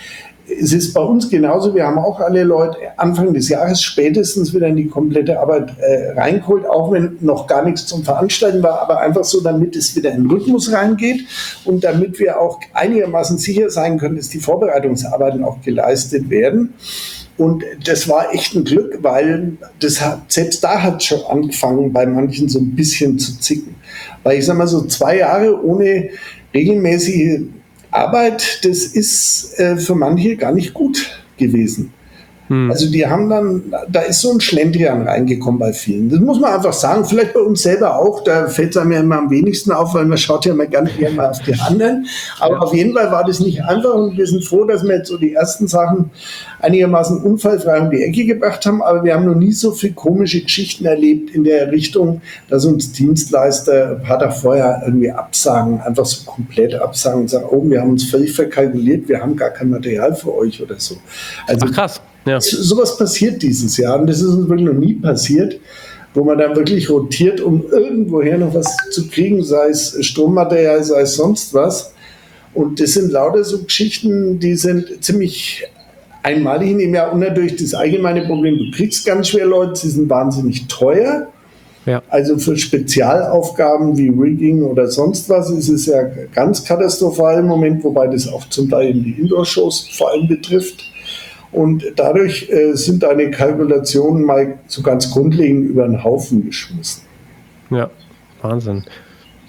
[SPEAKER 2] es ist bei uns genauso, wir haben auch alle Leute Anfang des Jahres spätestens wieder in die komplette Arbeit reingeholt, auch wenn noch gar nichts zum Veranstalten war, aber einfach so, damit es wieder in den Rhythmus reingeht und damit wir auch einigermaßen sicher sein können, dass die Vorbereitungsarbeiten auch geleistet werden. Und das war echt ein Glück, weil selbst da hat schon angefangen, bei manchen so ein bisschen zu zicken. Weil ich sag mal, so 2 Jahre ohne regelmäßige Arbeit, das ist für manche gar nicht gut gewesen. Also die haben dann, da ist so ein Schlendrian reingekommen bei vielen. Das muss man einfach sagen, vielleicht bei uns selber auch, da fällt es einem ja immer am wenigsten auf, weil man schaut ja immer gerne mal auf die anderen. Aber auf jeden Fall war das nicht einfach und wir sind froh, dass wir jetzt so die ersten Sachen einigermaßen unfallfrei um die Ecke gebracht haben, aber wir haben noch nie so viele komische Geschichten erlebt in der Richtung, dass uns Dienstleister ein paar Tage vorher irgendwie absagen, einfach so komplett absagen und sagen, oh, wir haben uns völlig verkalkuliert, wir haben gar kein Material für euch oder so. Also,
[SPEAKER 1] ach krass. Ja.
[SPEAKER 2] Sowas passiert dieses Jahr und das ist uns wirklich noch nie passiert, wo man dann wirklich rotiert, um irgendwoher noch was zu kriegen, sei es Strommaterial, sei es sonst was. Und das sind lauter so Geschichten, die sind ziemlich einmalig in dem Jahr und natürlich das allgemeine Problem, du kriegst ganz schwer Leute, sie sind wahnsinnig teuer. Ja. Also für Spezialaufgaben wie Rigging oder sonst was ist es ja ganz katastrophal im Moment, wobei das auch zum Teil die Indoor-Shows vor allem betrifft. Und dadurch sind deine Kalkulationen mal so ganz grundlegend über den Haufen geschmissen.
[SPEAKER 1] Ja, Wahnsinn.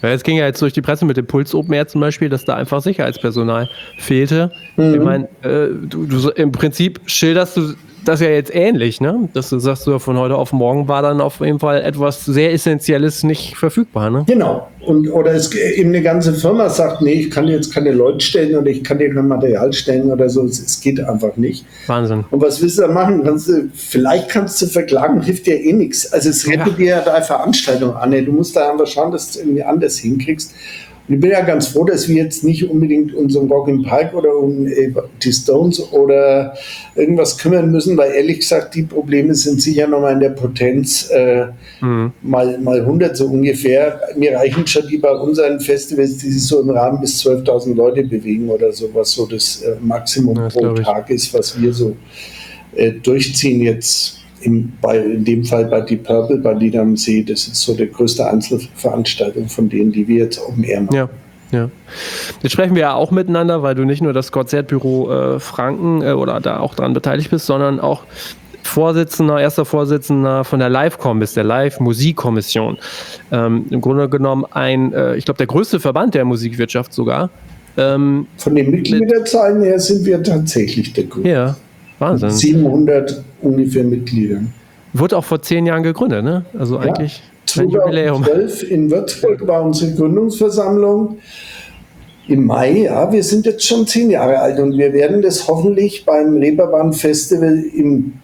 [SPEAKER 1] Ja, es ging ja jetzt durch die Presse mit dem Puls Open Air zum Beispiel, dass da einfach Sicherheitspersonal fehlte. Ich meine, du im Prinzip schilderst du das ja jetzt ähnlich, ne? Dass du sagst, von heute auf morgen war dann auf jeden Fall etwas sehr Essentielles nicht verfügbar, ne?
[SPEAKER 2] Genau. Oder es eben eine ganze Firma sagt, nee, ich kann jetzt keine Leute stellen oder ich kann dir kein Material stellen oder so. Es geht einfach nicht.
[SPEAKER 1] Wahnsinn.
[SPEAKER 2] Und was willst du da machen? Vielleicht kannst du verklagen, hilft dir eh nichts. Also es rettet dir ja deine Veranstaltung an. Du musst da einfach schauen, dass du es irgendwie anders hinkriegst. Und ich bin ja ganz froh, dass wir jetzt nicht unbedingt uns um Rock im Park oder um die Stones oder irgendwas kümmern müssen, weil ehrlich gesagt, die Probleme sind sicher nochmal in der Potenz mal 100 so ungefähr. Mir reichen schon die bei unseren Festivals, die sich so im Rahmen bis 12.000 Leute bewegen oder so, was so das Maximum pro Tag ist, was wir so durchziehen jetzt. In dem Fall bei Deep Purple, bei Lieder am See, das ist so die größte Einzelveranstaltung von denen, die wir jetzt Open Air machen.
[SPEAKER 1] Ja. Jetzt sprechen wir ja auch miteinander, weil du nicht nur das Konzertbüro Franken oder da auch dran beteiligt bist, sondern auch erster Vorsitzender von der Live-Com bist, der Live-Musikkommission. Im Grunde genommen ich glaube, der größte Verband der Musikwirtschaft sogar.
[SPEAKER 2] Von den Mitgliederzahlen her sind wir tatsächlich der größte.
[SPEAKER 1] Ja. Wahnsinn.
[SPEAKER 2] 700 ungefähr Mitglieder.
[SPEAKER 1] Wurde auch vor 10 Jahren gegründet, ne? Also eigentlich
[SPEAKER 2] 2012 in Würzburg war unsere Gründungsversammlung. Im Mai, wir sind jetzt schon 10 Jahre alt und wir werden das hoffentlich beim Reeperbahn Festival im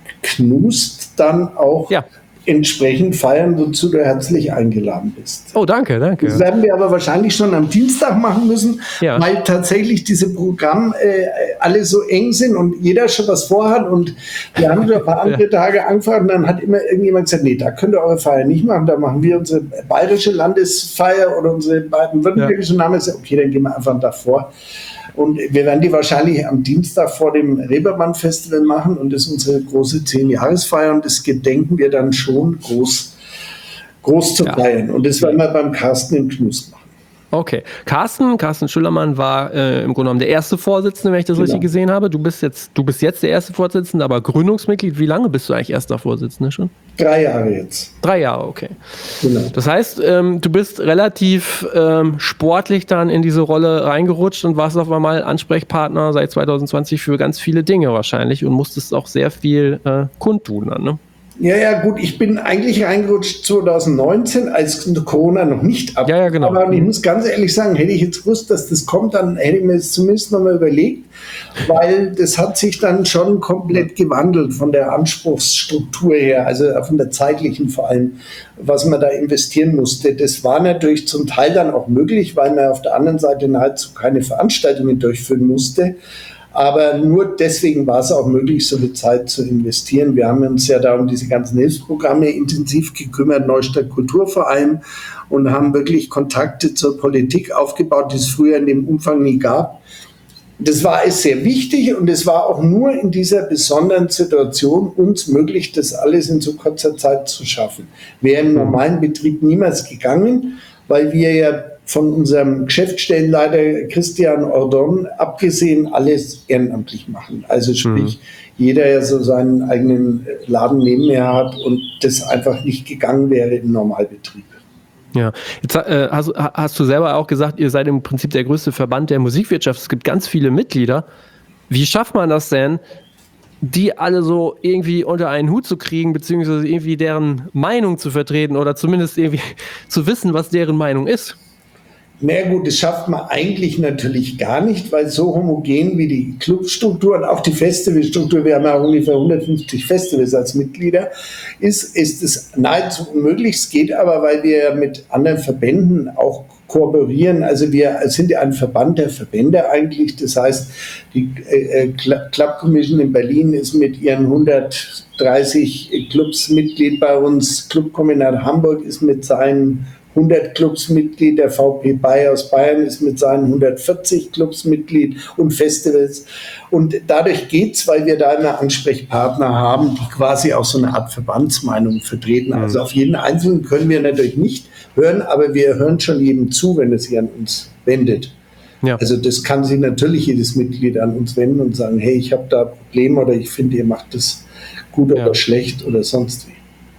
[SPEAKER 2] Knust dann auch entsprechend feiern, wozu du herzlich eingeladen bist.
[SPEAKER 1] Oh, danke.
[SPEAKER 2] Das werden wir aber wahrscheinlich schon am Dienstag machen müssen, weil tatsächlich diese Programme alle so eng sind und jeder schon was vorhat und wir haben ein paar andere Tage angefragt und dann hat immer irgendjemand gesagt, nee, da könnt ihr eure Feier nicht machen, da machen wir unsere bayerische Landesfeier oder unsere baden-württembergische Namen. Okay, dann gehen wir einfach davor. Und wir werden die wahrscheinlich am Dienstag vor dem Reeperbahn Festival machen und das ist unsere große 10-Jahresfeier und das gedenken wir dann schon groß zu feiern. Und das werden wir beim Carsten im Knust machen.
[SPEAKER 1] Okay. Carsten Schüllermann war im Grunde genommen der erste Vorsitzende, wenn ich das richtig gesehen habe. Du bist jetzt der erste Vorsitzende, aber Gründungsmitglied. Wie lange bist du eigentlich erster Vorsitzender schon?
[SPEAKER 2] 3 Jahre jetzt.
[SPEAKER 1] 3 Jahre, okay.
[SPEAKER 2] Genau.
[SPEAKER 1] Das heißt, du bist relativ sportlich dann in diese Rolle reingerutscht und warst auf einmal Ansprechpartner seit 2020 für ganz viele Dinge wahrscheinlich und musstest auch sehr viel kundtun dann, ne?
[SPEAKER 2] Ja, gut, ich bin eigentlich reingerutscht 2019, als Corona noch nicht ab.
[SPEAKER 1] Ja, genau.
[SPEAKER 2] Aber ich muss ganz ehrlich sagen, hätte ich jetzt gewusst, dass das kommt, dann hätte ich mir das zumindest nochmal überlegt, weil das hat sich dann schon komplett gewandelt von der Anspruchsstruktur her, also von der zeitlichen vor allem, was man da investieren musste. Das war natürlich zum Teil dann auch möglich, weil man auf der anderen Seite nahezu keine Veranstaltungen durchführen musste. Aber nur deswegen war es auch möglich, so viel Zeit zu investieren. Wir haben uns ja da um diese ganzen Hilfsprogramme intensiv gekümmert, Neustadt Kultur vor allem, und haben wirklich Kontakte zur Politik aufgebaut, die es früher in dem Umfang nie gab. Das war es sehr wichtig und es war auch nur in dieser besonderen Situation uns möglich, das alles in so kurzer Zeit zu schaffen. Wäre im normalen Betrieb niemals gegangen, weil wir ja von unserem Geschäftsstellenleiter Christian Ordon abgesehen alles ehrenamtlich machen. Also sprich, jeder ja so seinen eigenen Laden nebenher hat und das einfach nicht gegangen wäre im Normalbetrieb.
[SPEAKER 1] Ja, jetzt hast du selber auch gesagt, ihr seid im Prinzip der größte Verband der Musikwirtschaft. Es gibt ganz viele Mitglieder. Wie schafft man das denn, die alle so irgendwie unter einen Hut zu kriegen, beziehungsweise irgendwie deren Meinung zu vertreten oder zumindest irgendwie zu wissen, was deren Meinung ist?
[SPEAKER 2] Na gut, das schafft man eigentlich natürlich gar nicht, weil so homogen wie die Clubstruktur und auch die Festivalstruktur, wir haben ja ungefähr 150 Festivals als Mitglieder, ist es nahezu unmöglich. Es geht aber, weil wir mit anderen Verbänden auch kooperieren. Also wir sind ja ein Verband der Verbände eigentlich. Das heißt, die Club Commission in Berlin ist mit ihren 130 Clubs Mitglied bei uns. Clubkombinat Hamburg ist mit seinen 100 Clubs Mitglied, der VP Bayer aus Bayern ist mit seinen 140 Clubs Mitglied und Festivals. Und dadurch geht's, weil wir da eine Ansprechpartner haben, die quasi auch so eine Art Verbandsmeinung vertreten. Also auf jeden Einzelnen können wir natürlich nicht hören, aber wir hören schon jedem zu, wenn es sich an uns wendet. Ja. Also das kann sich natürlich jedes Mitglied an uns wenden und sagen, hey, ich habe da Probleme oder ich finde, ihr macht das gut oder schlecht oder sonst wie.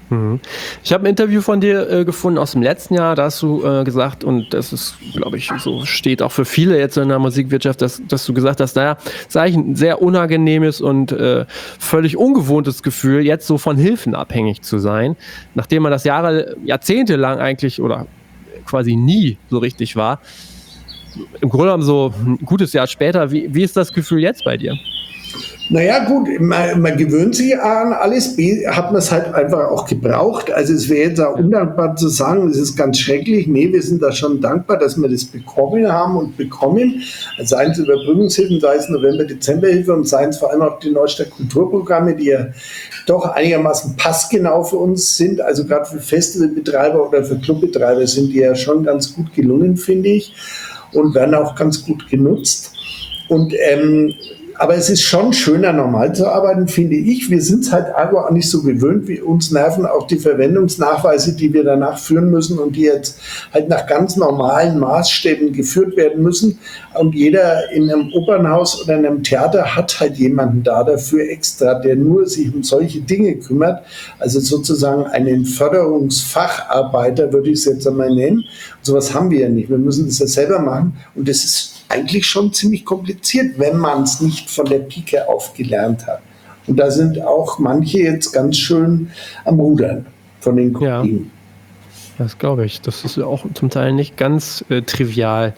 [SPEAKER 1] Ich habe ein Interview von dir gefunden aus dem letzten Jahr, da hast du gesagt, und das ist, glaube ich, so steht auch für viele jetzt in der Musikwirtschaft, dass du gesagt hast, naja, es ist eigentlich ein sehr unangenehmes und völlig ungewohntes Gefühl, jetzt so von Hilfen abhängig zu sein, nachdem man das jahrzehntelang eigentlich oder quasi nie so richtig war. Im Grunde genommen so ein gutes Jahr später, wie ist das Gefühl jetzt bei dir?
[SPEAKER 2] Naja gut, man gewöhnt sich an alles, hat man es halt einfach auch gebraucht. Also es wäre jetzt auch undankbar zu sagen, es ist ganz schrecklich. Nee, wir sind da schon dankbar, dass wir das bekommen haben und bekommen. Seien es Überbrückungshilfen, sei es November-Dezember-Hilfe und seien es vor allem auch die Neustadt Kulturprogramme, die ja doch einigermaßen passgenau für uns sind. Also gerade für Festivalbetreiber oder für Clubbetreiber sind die ja schon ganz gut gelungen, finde ich, und werden auch ganz gut genutzt. Und aber es ist schon schöner, normal zu arbeiten, finde ich. Wir sind es halt einfach auch nicht so gewöhnt, wie uns nerven auch die Verwendungsnachweise, die wir danach führen müssen und die jetzt halt nach ganz normalen Maßstäben geführt werden müssen. Und jeder in einem Opernhaus oder in einem Theater hat halt jemanden da dafür extra, der nur sich um solche Dinge kümmert. Also sozusagen einen Förderungsfacharbeiter, würde ich es jetzt einmal nennen. Und sowas haben wir ja nicht. Wir müssen das ja selber machen. Und das ist eigentlich schon ziemlich kompliziert, wenn man es nicht von der Pike auf gelernt hat. Und da sind auch manche jetzt ganz schön am Rudern von den Kollegen.
[SPEAKER 1] Ja, das glaube ich. Das ist auch zum Teil nicht ganz trivial.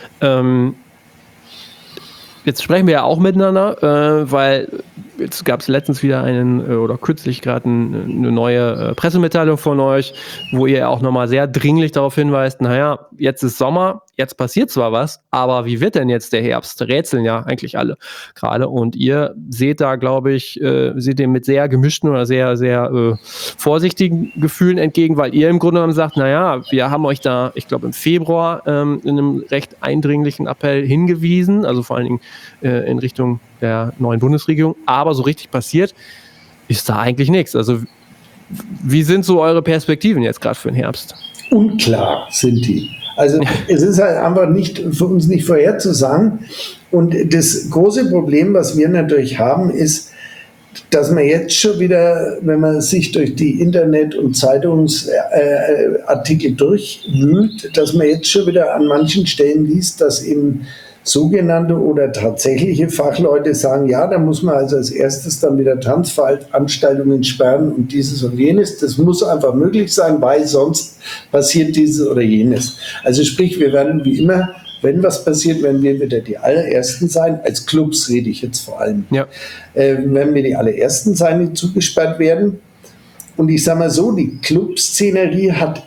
[SPEAKER 1] Jetzt sprechen wir ja auch miteinander, weil jetzt gab es letztens wieder oder kürzlich gerade eine neue Pressemitteilung von euch, wo ihr auch nochmal sehr dringlich darauf hinweist, naja, jetzt ist Sommer, jetzt passiert zwar was, aber wie wird denn jetzt der Herbst? Rätseln ja eigentlich alle gerade, und ihr seht da, glaube ich, seht dem mit sehr gemischten oder sehr, sehr vorsichtigen Gefühlen entgegen, weil ihr im Grunde genommen sagt, naja, wir haben euch da, ich glaube im Februar in einem recht eindringlichen Appell hingewiesen, also vor allen Dingen in Richtung der neuen Bundesregierung, aber so richtig passiert ist da eigentlich nichts. Also wie sind so eure Perspektiven jetzt gerade für den Herbst?
[SPEAKER 2] Unklar sind die. Also es ist halt einfach für uns nicht vorherzusagen. Und das große Problem, was wir natürlich haben, ist, dass man jetzt schon wieder, wenn man sich durch die Internet- und Zeitungsartikel durchwühlt, dass man jetzt schon wieder an manchen Stellen liest, dass eben sogenannte oder tatsächliche Fachleute sagen, ja, da muss man also als erstes dann wieder Tanzveranstaltungen sperren und dieses und jenes. Das muss einfach möglich sein, weil sonst passiert dieses oder jenes. Also sprich, wir werden wie immer, wenn was passiert, werden wir wieder die allerersten sein. Als Clubs rede ich jetzt vor allem. Ja. Werden wir die allerersten sein, die zugesperrt werden. Und ich sage mal so, die Clubszenerie hat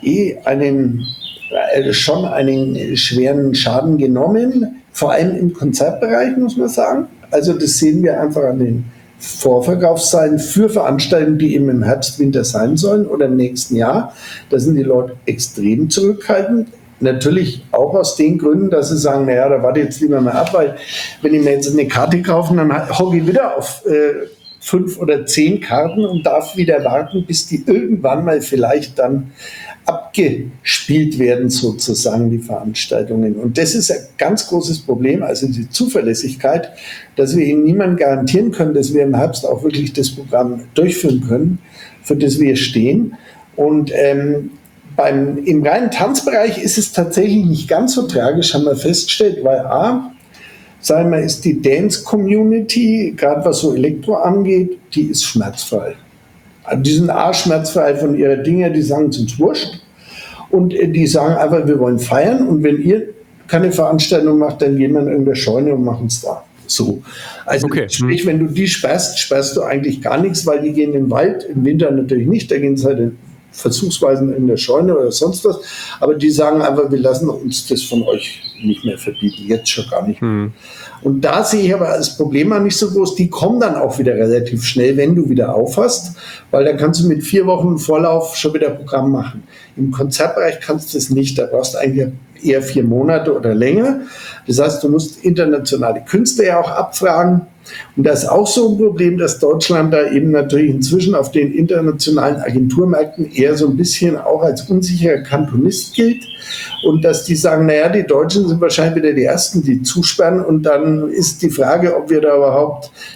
[SPEAKER 2] schon einen schweren Schaden genommen, vor allem im Konzertbereich, muss man sagen. Also das sehen wir einfach an den Vorverkaufszahlen für Veranstaltungen, die eben im Herbst, Winter sein sollen oder im nächsten Jahr. Da sind die Leute extrem zurückhaltend. Natürlich auch aus den Gründen, dass sie sagen, naja, da warte jetzt lieber mal ab, weil wenn ich mir jetzt eine Karte kaufe, dann hocke ich wieder auf 5 oder 10 Karten und darf wieder warten, bis die irgendwann mal vielleicht dann abgespielt werden, sozusagen, die Veranstaltungen. Und das ist ein ganz großes Problem, also die Zuverlässigkeit, dass wir eben niemandem garantieren können, dass wir im Herbst auch wirklich das Programm durchführen können, für das wir stehen. Und im reinen Tanzbereich ist es tatsächlich nicht ganz so tragisch, haben wir festgestellt, weil sagen wir, ist die Dance-Community, gerade was so Elektro angeht, die ist schmerzfrei. Die sind schmerzfrei von ihrer Dinge, die sagen, es ist wurscht. Und die sagen einfach, wir wollen feiern. Und wenn ihr keine Veranstaltung macht, dann gehen wir in irgendeine Scheune und machen es da. So. Also sprich, wenn du die sperrst du eigentlich gar nichts, weil die gehen in den Wald, im Winter natürlich nicht, da gehen sie halt versuchsweise in der Scheune oder sonst was. Aber die sagen einfach, wir lassen uns das von euch nicht mehr verbieten, jetzt schon gar nicht mehr. Und da sehe ich aber das Problem auch nicht so groß, die kommen dann auch wieder relativ schnell, wenn du wieder aufhast, weil dann kannst du mit 4 Wochen Vorlauf schon wieder Programm machen. Im Konzertbereich kannst du das nicht, da brauchst du eigentlich eher 4 Monate oder länger. Das heißt, du musst internationale Künstler ja auch abfragen. Und da ist auch so ein Problem, dass Deutschland da eben natürlich inzwischen auf den internationalen Agenturmärkten eher so ein bisschen auch als unsicherer Kantonist gilt. Und dass die sagen, naja, die Deutschen sind wahrscheinlich wieder die Ersten, die zusperren. Und dann ist die Frage, ob wir da überhaupt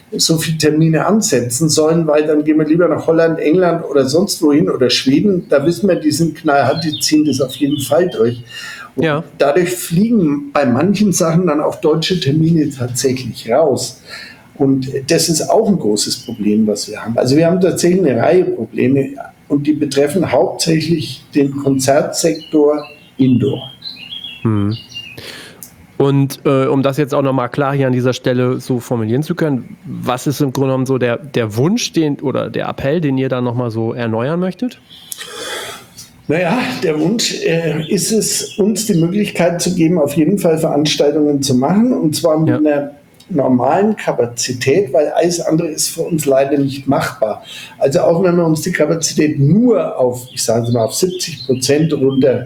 [SPEAKER 2] so viele Termine ansetzen sollen, weil dann gehen wir lieber nach Holland, England oder sonst wohin oder Schweden. Da wissen wir, die sind knallhart, die ziehen das auf jeden Fall durch. Und dadurch fliegen bei manchen Sachen dann auch deutsche Termine tatsächlich raus. Und das ist auch ein großes Problem, was wir haben. Also wir haben tatsächlich eine Reihe Probleme und die betreffen hauptsächlich den Konzertsektor Indoor.
[SPEAKER 1] Und um das jetzt auch nochmal klar hier an dieser Stelle so formulieren zu können, was ist im Grunde genommen so der Wunsch oder der Appell, den ihr da nochmal so erneuern möchtet?
[SPEAKER 2] Naja, der Wunsch ist es, uns die Möglichkeit zu geben, auf jeden Fall Veranstaltungen zu machen, und zwar mit einer normalen Kapazität, weil alles andere ist für uns leider nicht machbar. Also auch wenn wir uns die Kapazität nur auf, ich sage mal, auf 70% runter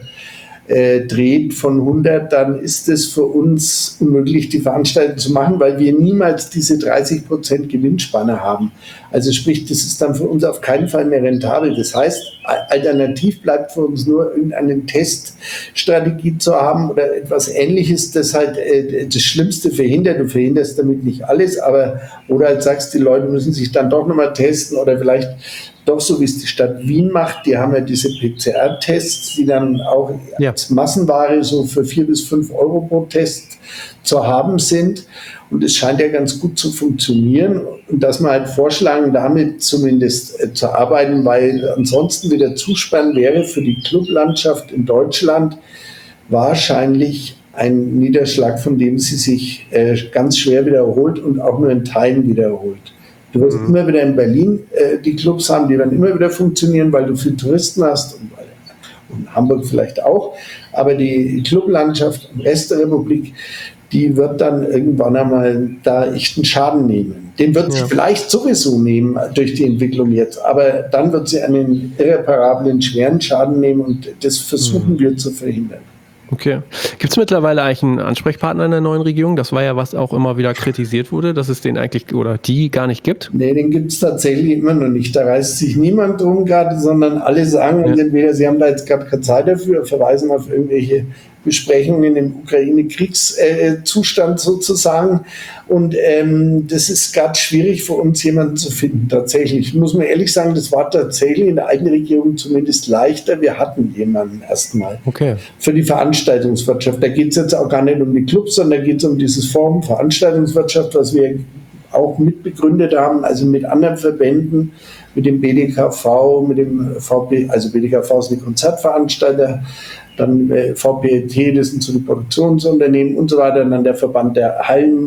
[SPEAKER 2] dreht von 100, dann ist es für uns unmöglich, die Veranstaltung zu machen, weil wir niemals diese 30% Gewinnspanne haben. Also sprich, das ist dann für uns auf keinen Fall mehr rentabel. Das heißt, alternativ bleibt für uns nur irgendeine Teststrategie zu haben oder etwas Ähnliches, das halt das Schlimmste verhindert. Du verhinderst damit nicht alles, aber oder halt sagst, die Leute müssen sich dann doch nochmal testen oder vielleicht doch so, wie es die Stadt Wien macht. Die haben ja diese PCR-Tests, die dann auch als Massenware so für 4 bis 5 Euro pro Test zu haben sind. Und es scheint ja ganz gut zu funktionieren. Und dass wir halt vorschlagen, damit zumindest zu arbeiten, weil ansonsten wieder Zusperren wäre für die Clublandschaft in Deutschland wahrscheinlich ein Niederschlag, von dem sie sich ganz schwer wiederholt und auch nur in Teilen wiederholt. Du wirst immer wieder in Berlin die Clubs haben, die werden immer wieder funktionieren, weil du viele Touristen hast und Hamburg vielleicht auch. Aber die Clublandschaft im Rest der Republik, die wird dann irgendwann einmal da echt einen Schaden nehmen. Den wird sie vielleicht sowieso nehmen durch die Entwicklung jetzt, aber dann wird sie einen irreparablen, schweren Schaden nehmen und das versuchen wir zu verhindern.
[SPEAKER 1] Okay. Gibt es mittlerweile eigentlich einen Ansprechpartner in der neuen Regierung? Das war ja, was auch immer wieder kritisiert wurde, dass es den eigentlich oder die gar nicht gibt.
[SPEAKER 2] Nee, den gibt es tatsächlich immer noch nicht. Da reißt sich niemand drum gerade, sondern alle sagen, entweder sie haben da jetzt gerade keine Zeit dafür, verweisen auf irgendwelche Besprechungen im Ukraine-Kriegszustand sozusagen. Und das ist gerade schwierig für uns, jemanden zu finden. Tatsächlich, muss man ehrlich sagen, das war tatsächlich in der alten Regierung zumindest leichter. Wir hatten jemanden erstmal für die Veranstaltungswirtschaft. Da geht es jetzt auch gar nicht um die Clubs, sondern da geht es um dieses Forum Veranstaltungswirtschaft, was wir auch mitbegründet haben, also mit anderen Verbänden, mit dem BDKV, mit dem VP, also BDKV ist eine Konzertveranstalter, dann VPT, das sind so die Produktionsunternehmen und so weiter, und dann der Verband der Hallen,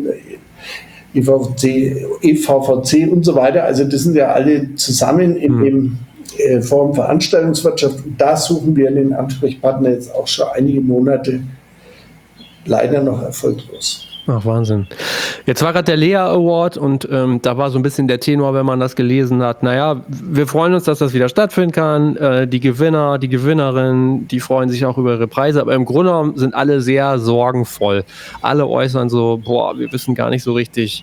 [SPEAKER 2] EVVC und so weiter. Also das sind ja alle zusammen in dem Forum Veranstaltungswirtschaft. Und da suchen wir den Ansprechpartner jetzt auch schon einige Monate, leider noch erfolglos.
[SPEAKER 1] Ach, Wahnsinn. Jetzt war gerade der Lea Award und da war so ein bisschen der Tenor, wenn man das gelesen hat, naja, wir freuen uns, dass das wieder stattfinden kann. Die Gewinner, die Gewinnerinnen, die freuen sich auch über ihre Preise, aber im Grunde genommen sind alle sehr sorgenvoll. Alle äußern so, wir wissen gar nicht so richtig,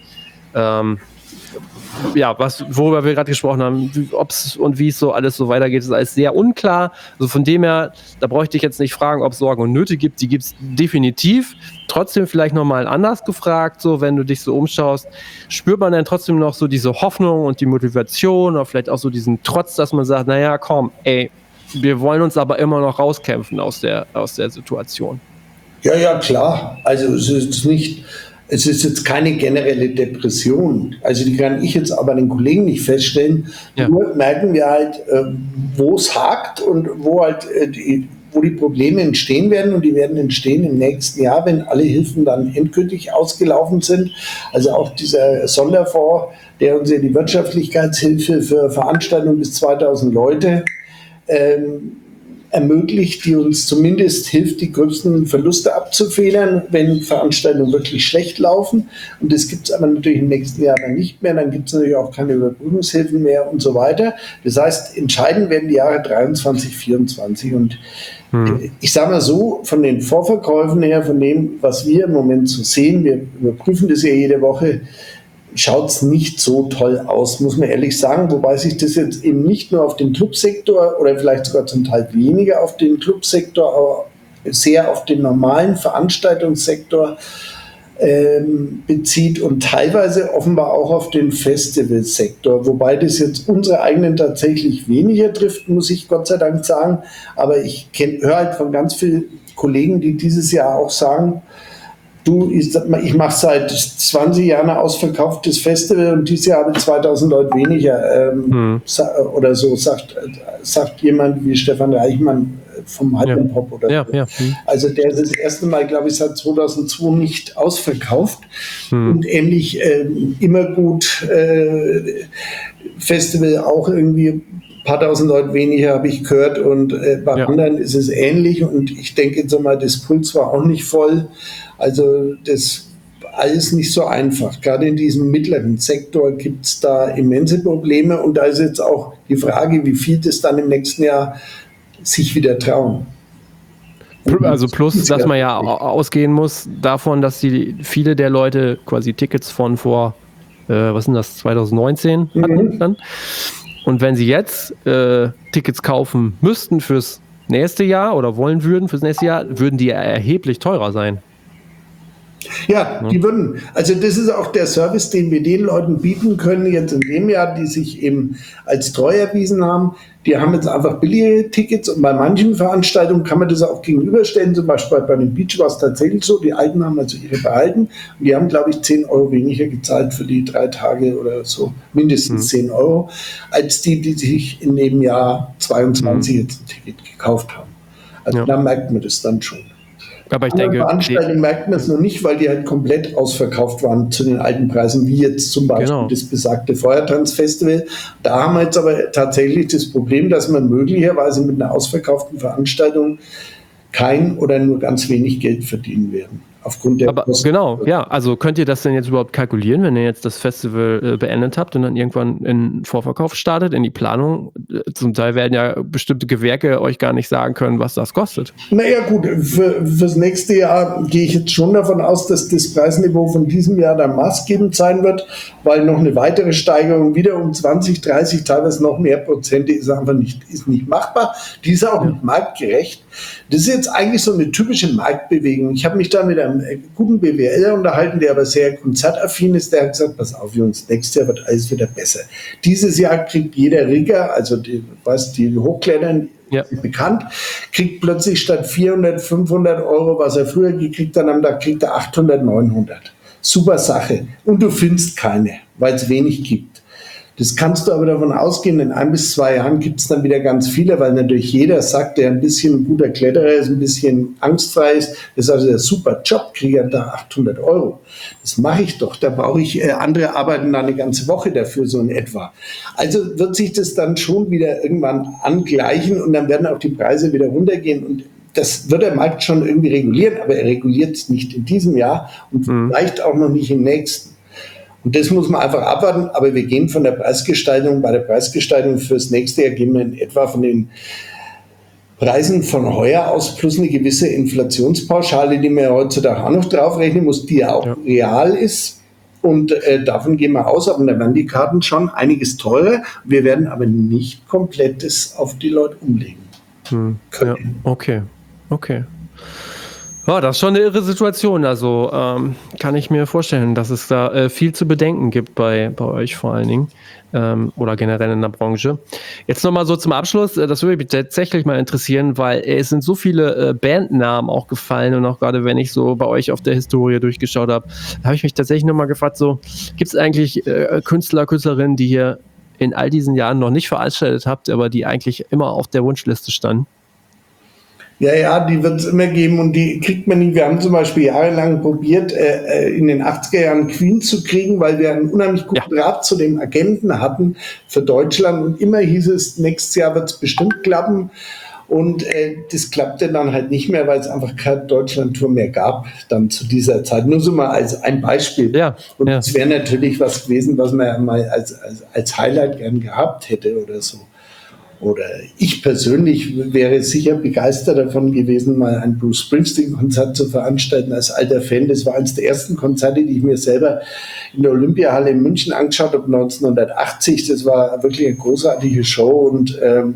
[SPEAKER 1] worüber wir gerade gesprochen haben, ob es und wie es so alles so weitergeht, ist alles sehr unklar. Also von dem her, da bräuchte ich jetzt nicht fragen, ob es Sorgen und Nöte gibt. Die gibt es definitiv. Trotzdem vielleicht nochmal anders gefragt, so wenn du dich so umschaust, spürt man dann trotzdem noch so diese Hoffnung und die Motivation oder vielleicht auch so diesen Trotz, dass man sagt, naja, komm, wir wollen uns aber immer noch rauskämpfen aus der Situation.
[SPEAKER 2] Ja, klar. Also es ist jetzt keine generelle Depression. Also die kann ich jetzt aber den Kollegen nicht feststellen. Nur merken wir halt, wo es hakt und wo halt wo die Probleme entstehen werden. Und die werden entstehen im nächsten Jahr, wenn alle Hilfen dann endgültig ausgelaufen sind. Also auch dieser Sonderfonds, der uns ja die Wirtschaftlichkeitshilfe für Veranstaltungen bis 2000 Leute ermöglicht, die uns zumindest hilft, die größten Verluste abzufedern, wenn Veranstaltungen wirklich schlecht laufen. Und das gibt es aber natürlich im nächsten Jahr dann nicht mehr. Dann gibt es natürlich auch keine Überbrückungshilfen mehr und so weiter. Das heißt, entscheidend werden die Jahre 23, 24. Und ich sage mal so, von den Vorverkäufen her, von dem, was wir im Moment so sehen, wir überprüfen das ja jede Woche, schaut es nicht so toll aus, muss man ehrlich sagen, wobei sich das jetzt eben nicht nur auf den Clubsektor oder vielleicht sogar zum Teil weniger auf den Clubsektor, aber sehr auf den normalen Veranstaltungssektor bezieht und teilweise offenbar auch auf den Festivalsektor, wobei das jetzt unsere eigenen tatsächlich weniger trifft, muss ich Gott sei Dank sagen, aber ich höre halt von ganz vielen Kollegen, die dieses Jahr auch sagen, du, ich mache seit 20 Jahren ein ausverkauftes Festival und dieses Jahr habe ich 2000 Leute weniger oder so, sagt jemand wie Stefan Reichmann vom Hyperpop oder so.
[SPEAKER 1] Ja.
[SPEAKER 2] Also der ist das erste Mal, glaube ich, seit 2002 nicht ausverkauft und ähnlich immer gut Festival auch irgendwie ein paar tausend Leute weniger, habe ich gehört, und bei anderen ist es ähnlich und ich denke jetzt mal, das Puls war auch nicht voll, also das alles nicht so einfach. Gerade in diesem mittleren Sektor gibt es da immense Probleme und da ist jetzt auch die Frage, wie viel das dann im nächsten Jahr sich wieder trauen.
[SPEAKER 1] Also plus, dass man ja ausgehen muss davon, dass viele der Leute quasi Tickets von vor, 2019 hatten dann. Und wenn sie jetzt Tickets kaufen müssten fürs nächste Jahr oder wollen würden fürs nächste Jahr, würden die erheblich teurer sein.
[SPEAKER 2] Ja, die würden. Also das ist auch der Service, den wir den Leuten bieten können, jetzt in dem Jahr, die sich eben als treu erwiesen haben. Die haben jetzt einfach billige Tickets und bei manchen Veranstaltungen kann man das auch gegenüberstellen. Zum Beispiel bei den Beach war es tatsächlich so, die Alten haben also ihre behalten und die haben, glaube ich, 10 Euro weniger gezahlt für die 3 Tage oder so, mindestens 10 Euro, als die sich in dem Jahr 22 jetzt ein Ticket gekauft haben. Also da merkt man das dann schon.
[SPEAKER 1] Aber ich denke,
[SPEAKER 2] Veranstaltungen merkt man es noch nicht, weil die halt komplett ausverkauft waren zu den alten Preisen, wie jetzt zum Beispiel das besagte Feuertanzfestival. Da haben wir jetzt aber tatsächlich das Problem, dass man möglicherweise mit einer ausverkauften Veranstaltung kein oder nur ganz wenig Geld verdienen werden. Aufgrund der
[SPEAKER 1] Kosten. Genau, ja. Also könnt ihr das denn jetzt überhaupt kalkulieren, wenn ihr jetzt das Festival beendet habt und dann irgendwann in Vorverkauf startet, in die Planung? Zum Teil werden ja bestimmte Gewerke euch gar nicht sagen können, was das kostet.
[SPEAKER 2] Naja gut, fürs nächste Jahr gehe ich jetzt schon davon aus, dass das Preisniveau von diesem Jahr dann maßgebend sein wird, weil noch eine weitere Steigerung wieder um 20, 30, teilweise noch mehr Prozente ist einfach nicht machbar. Die ist auch nicht marktgerecht. Das ist jetzt eigentlich so eine typische Marktbewegung. Ich habe mich da mit einem guten BWLer unterhalten, der aber sehr konzertaffin ist. Der hat gesagt, pass auf, Jungs, nächstes Jahr wird alles wieder besser. Dieses Jahr kriegt jeder Rigger, also die Hochklettern, bekannt, kriegt plötzlich statt 400, 500 Euro, was er früher gekriegt hat, am Tag kriegt er 800, 900. Super Sache. Und du findest keine, weil es wenig gibt. Das kannst du aber davon ausgehen, in 1 bis 2 Jahren gibt es dann wieder ganz viele, weil natürlich jeder sagt, der ein bisschen ein guter Kletterer ist, ein bisschen angstfrei ist, das ist also der super Job, kriege ich da 800 Euro. Das mache ich doch, da brauche ich, andere arbeiten da eine ganze Woche dafür, so in etwa. Also wird sich das dann schon wieder irgendwann angleichen und dann werden auch die Preise wieder runtergehen und das wird der Markt schon irgendwie regulieren, aber er reguliert es nicht in diesem Jahr und vielleicht auch noch nicht im nächsten. Und das muss man einfach abwarten, aber wir gehen von der Preisgestaltung, bei der Preisgestaltung fürs nächste Jahr gehen wir in etwa von den Preisen von heuer aus plus eine gewisse Inflationspauschale, die man ja heutzutage auch noch draufrechnen muss, die ja auch real ist. Und davon gehen wir aus, aber dann werden die Karten schon einiges teurer. Wir werden aber nicht komplett das auf die Leute umlegen können.
[SPEAKER 1] Ja, okay. Ja, das ist schon eine irre Situation. Also kann ich mir vorstellen, dass es da viel zu bedenken gibt bei euch vor allen Dingen oder generell in der Branche. Jetzt nochmal so zum Abschluss, das würde mich tatsächlich mal interessieren, weil es sind so viele Bandnamen auch gefallen und auch gerade wenn ich so bei euch auf der Historie durchgeschaut habe, habe ich mich tatsächlich nochmal gefragt, so gibt es eigentlich Künstler, Künstlerinnen, die ihr in all diesen Jahren noch nicht veranstaltet habt, aber die eigentlich immer auf der Wunschliste standen?
[SPEAKER 2] Ja, die wird es immer geben und die kriegt man nicht. Wir haben zum Beispiel jahrelang probiert, in den 80er Jahren Queen zu kriegen, weil wir einen unheimlich guten Draht zu dem Agenten hatten für Deutschland und immer hieß es, nächstes Jahr wird es bestimmt klappen und das klappte dann halt nicht mehr, weil es einfach keine Deutschland-Tour mehr gab dann zu dieser Zeit. Nur so mal als ein Beispiel. Und das wäre natürlich was gewesen, was man mal als Highlight gern gehabt hätte oder so. Oder ich persönlich wäre sicher begeistert davon gewesen, mal ein Bruce Springsteen-Konzert zu veranstalten als alter Fan. Das war eines der ersten Konzerte, die ich mir selber in der Olympiahalle in München angeschaut habe, 1980. Das war wirklich eine großartige Show und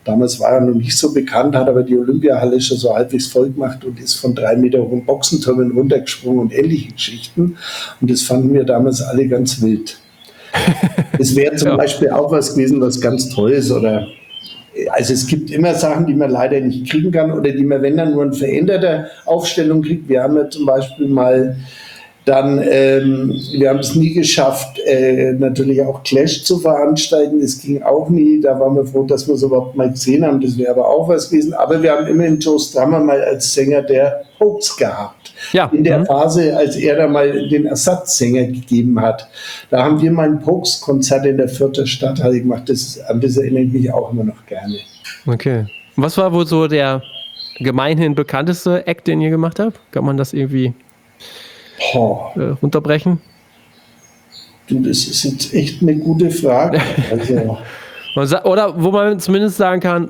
[SPEAKER 2] Damals war er noch nicht so bekannt, hat aber die Olympiahalle schon so halbwegs voll gemacht und ist von 3 Meter hohen Boxentürmen runtergesprungen und ähnliche Geschichten. Und das fanden wir damals alle ganz wild. Es wäre zum Beispiel auch was gewesen, was ganz toll ist. Also es gibt immer Sachen, die man leider nicht kriegen kann oder die man, wenn dann nur in veränderter Aufstellung kriegt. Wir haben ja zum Beispiel mal dann, wir haben es nie geschafft, natürlich auch Clash zu veranstalten. Das ging auch nie. Da waren wir froh, dass wir es überhaupt mal gesehen haben. Das wäre aber auch was gewesen. Aber wir haben immerhin Joe Strummer mal als Sänger der Pokes gehabt. Ja. In der Phase, als er da mal den Ersatzsänger gegeben hat. Da haben wir mal ein Pokes-Konzert in der Fürther Stadthalle gemacht. An das erinnere ich mich auch immer noch gerne.
[SPEAKER 1] Okay. Und was war wohl so der gemeinhin bekannteste Act, den ihr gemacht habt? Kann man das irgendwie runterbrechen?
[SPEAKER 2] Du, das ist jetzt echt eine gute Frage. Also.
[SPEAKER 1] Oder wo man zumindest sagen kann,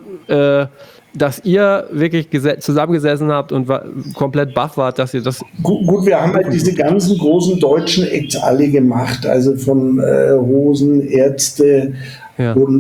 [SPEAKER 1] dass ihr wirklich zusammengesessen habt und komplett baff wart, dass ihr das...
[SPEAKER 2] Gut, wir haben halt diese ganzen großen deutschen Acts alle gemacht, also von Hosen, Ärzte und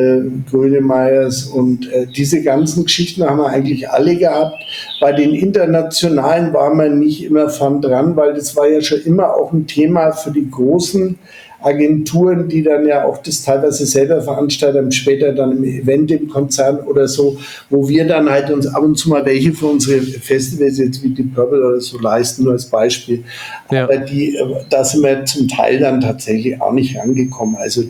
[SPEAKER 2] Grönemeyers und diese ganzen Geschichten haben wir eigentlich alle gehabt. Bei den internationalen war man nicht immer von dran, weil das war ja schon immer auch ein Thema für die großen Agenturen, die dann ja auch das teilweise selber veranstaltet haben, später dann im Event im Konzern oder so, wo wir dann halt uns ab und zu mal welche für unsere Festivals, jetzt wie die Purple oder so, leisten, nur als Beispiel. Ja. Aber da sind wir zum Teil dann tatsächlich auch nicht rangekommen. Also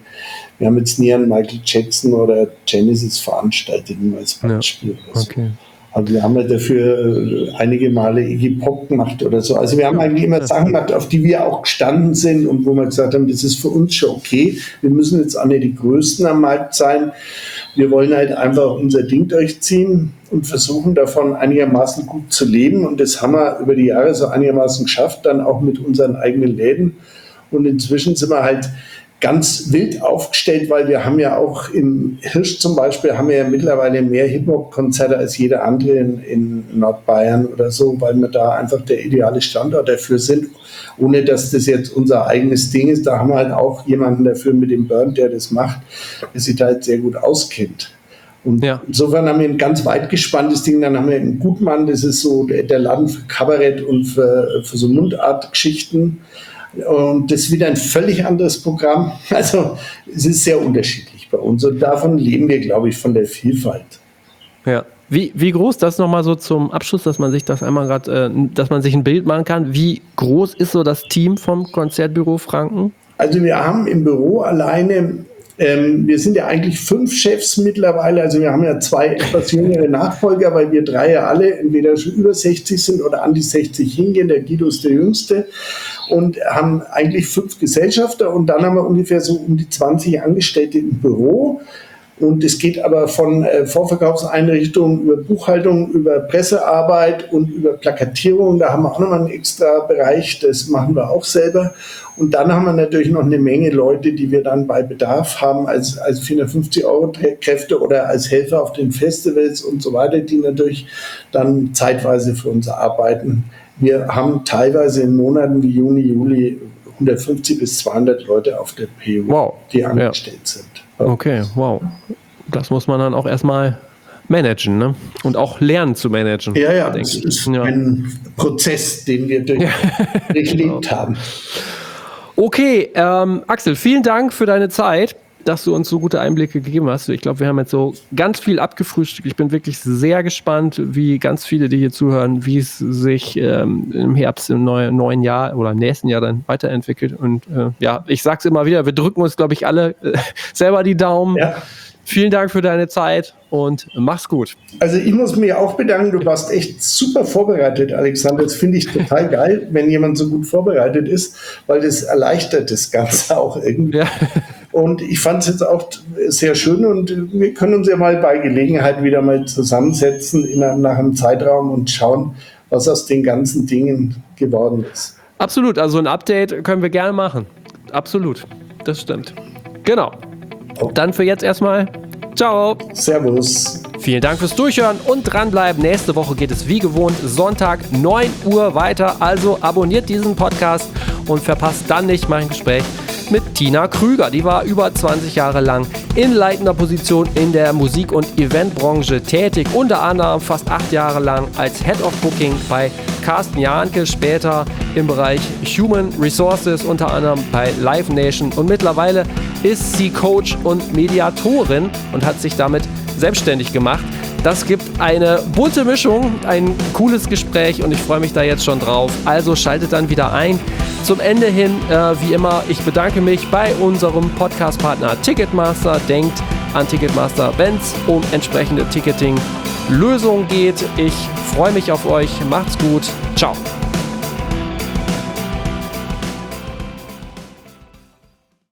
[SPEAKER 2] wir haben jetzt nie an Michael Jackson oder Genesis veranstaltet, nur als Beispiel. Ja. Okay. Also wir haben ja dafür einige Male Iggy Pop gemacht oder so. Also wir haben eigentlich immer Sachen gemacht, auf die wir auch gestanden sind und wo wir gesagt haben, das ist für uns schon okay. Wir müssen jetzt auch nicht die Größten am Markt sein. Wir wollen halt einfach unser Ding durchziehen und versuchen davon einigermaßen gut zu leben. Und das haben wir über die Jahre so einigermaßen geschafft, dann auch mit unseren eigenen Läden. Und inzwischen sind wir halt ganz wild aufgestellt, weil wir haben ja auch im Hirsch zum Beispiel, haben wir ja mittlerweile mehr Hip-Hop-Konzerte als jeder andere in Nordbayern oder so, weil wir da einfach der ideale Standort dafür sind, ohne dass das jetzt unser eigenes Ding ist. Da haben wir halt auch jemanden dafür mit dem Burn, der das macht, der sich da halt sehr gut auskennt. Und insofern haben wir ein ganz weit gespanntes Ding. Dann haben wir einen Gutmann, das ist so der Laden für Kabarett und für so Mundartgeschichten. Und das ist wieder ein völlig anderes Programm. Also es ist sehr unterschiedlich bei uns und davon leben wir, glaube ich, von der Vielfalt.
[SPEAKER 1] Ja. Wie groß, das nochmal so zum Abschluss, dass man sich das einmal gerade, dass man sich ein Bild machen kann. Wie groß ist so das Team vom Konzertbüro Franken?
[SPEAKER 2] Also wir haben im Büro alleine, wir sind ja eigentlich 5 Chefs mittlerweile, also wir haben ja 2 etwas jüngere Nachfolger, weil wir 3 ja alle entweder schon über 60 sind oder an die 60 hingehen, der Guido ist der Jüngste und haben eigentlich 5 Gesellschafter und dann haben wir ungefähr so um die 20 Angestellte im Büro. Und es geht aber von Vorverkaufseinrichtungen über Buchhaltung, über Pressearbeit und über Plakatierung. Da haben wir auch nochmal einen extra Bereich, das machen wir auch selber. Und dann haben wir natürlich noch eine Menge Leute, die wir dann bei Bedarf haben als 450-Euro-Kräfte oder als Helfer auf den Festivals und so weiter, die natürlich dann zeitweise für uns arbeiten. Wir haben teilweise in Monaten wie Juni, Juli 150 bis 200 Leute auf der PU, die angestellt sind.
[SPEAKER 1] Okay, wow. Das muss man dann auch erstmal managen, ne? Und auch lernen zu managen.
[SPEAKER 2] Ja, das ist ein Prozess, den wir durchlebt haben.
[SPEAKER 1] Okay, Axel, vielen Dank für deine Zeit, dass du uns so gute Einblicke gegeben hast. Ich glaube, wir haben jetzt so ganz viel abgefrühstückt. Ich bin wirklich sehr gespannt, wie ganz viele, die hier zuhören, wie es sich im Herbst, im neuen Jahr oder im nächsten Jahr dann weiterentwickelt. Und ich sag's immer wieder, wir drücken uns, glaube ich, alle selber die Daumen. Ja. Vielen Dank für deine Zeit und mach's gut.
[SPEAKER 2] Also ich muss mich auch bedanken, du warst echt super vorbereitet, Alexander. Das finde ich total geil, wenn jemand so gut vorbereitet ist, weil das erleichtert das Ganze auch irgendwie. Ja. Und ich fand es jetzt auch sehr schön und wir können uns ja mal bei Gelegenheit wieder mal zusammensetzen nach einem Zeitraum und schauen, was aus den ganzen Dingen geworden ist.
[SPEAKER 1] Absolut, also ein Update können wir gerne machen. Absolut, das stimmt. Genau. Dann für jetzt erstmal. Ciao.
[SPEAKER 2] Servus.
[SPEAKER 1] Vielen Dank fürs Durchhören und dranbleiben. Nächste Woche geht es wie gewohnt Sonntag 9 Uhr weiter. Also abonniert diesen Podcast und verpasst dann nicht mein Gespräch mit Tina Krüger. Die war über 20 Jahre lang in leitender Position in der Musik- und Eventbranche tätig. Unter anderem fast 8 Jahre lang als Head of Booking bei Carsten Jahnke, später im Bereich Human Resources, unter anderem bei Live Nation. Und mittlerweile ist sie Coach und Mediatorin und hat sich damit selbstständig gemacht. Das gibt eine bunte Mischung, ein cooles Gespräch und ich freue mich da jetzt schon drauf. Also schaltet dann wieder ein. Zum Ende hin, wie immer, ich bedanke mich bei unserem Podcast-Partner Ticketmaster. Denkt an Ticketmaster, wenn es um entsprechende Ticketing-Lösungen geht. Ich freue mich auf euch. Macht's gut. Ciao.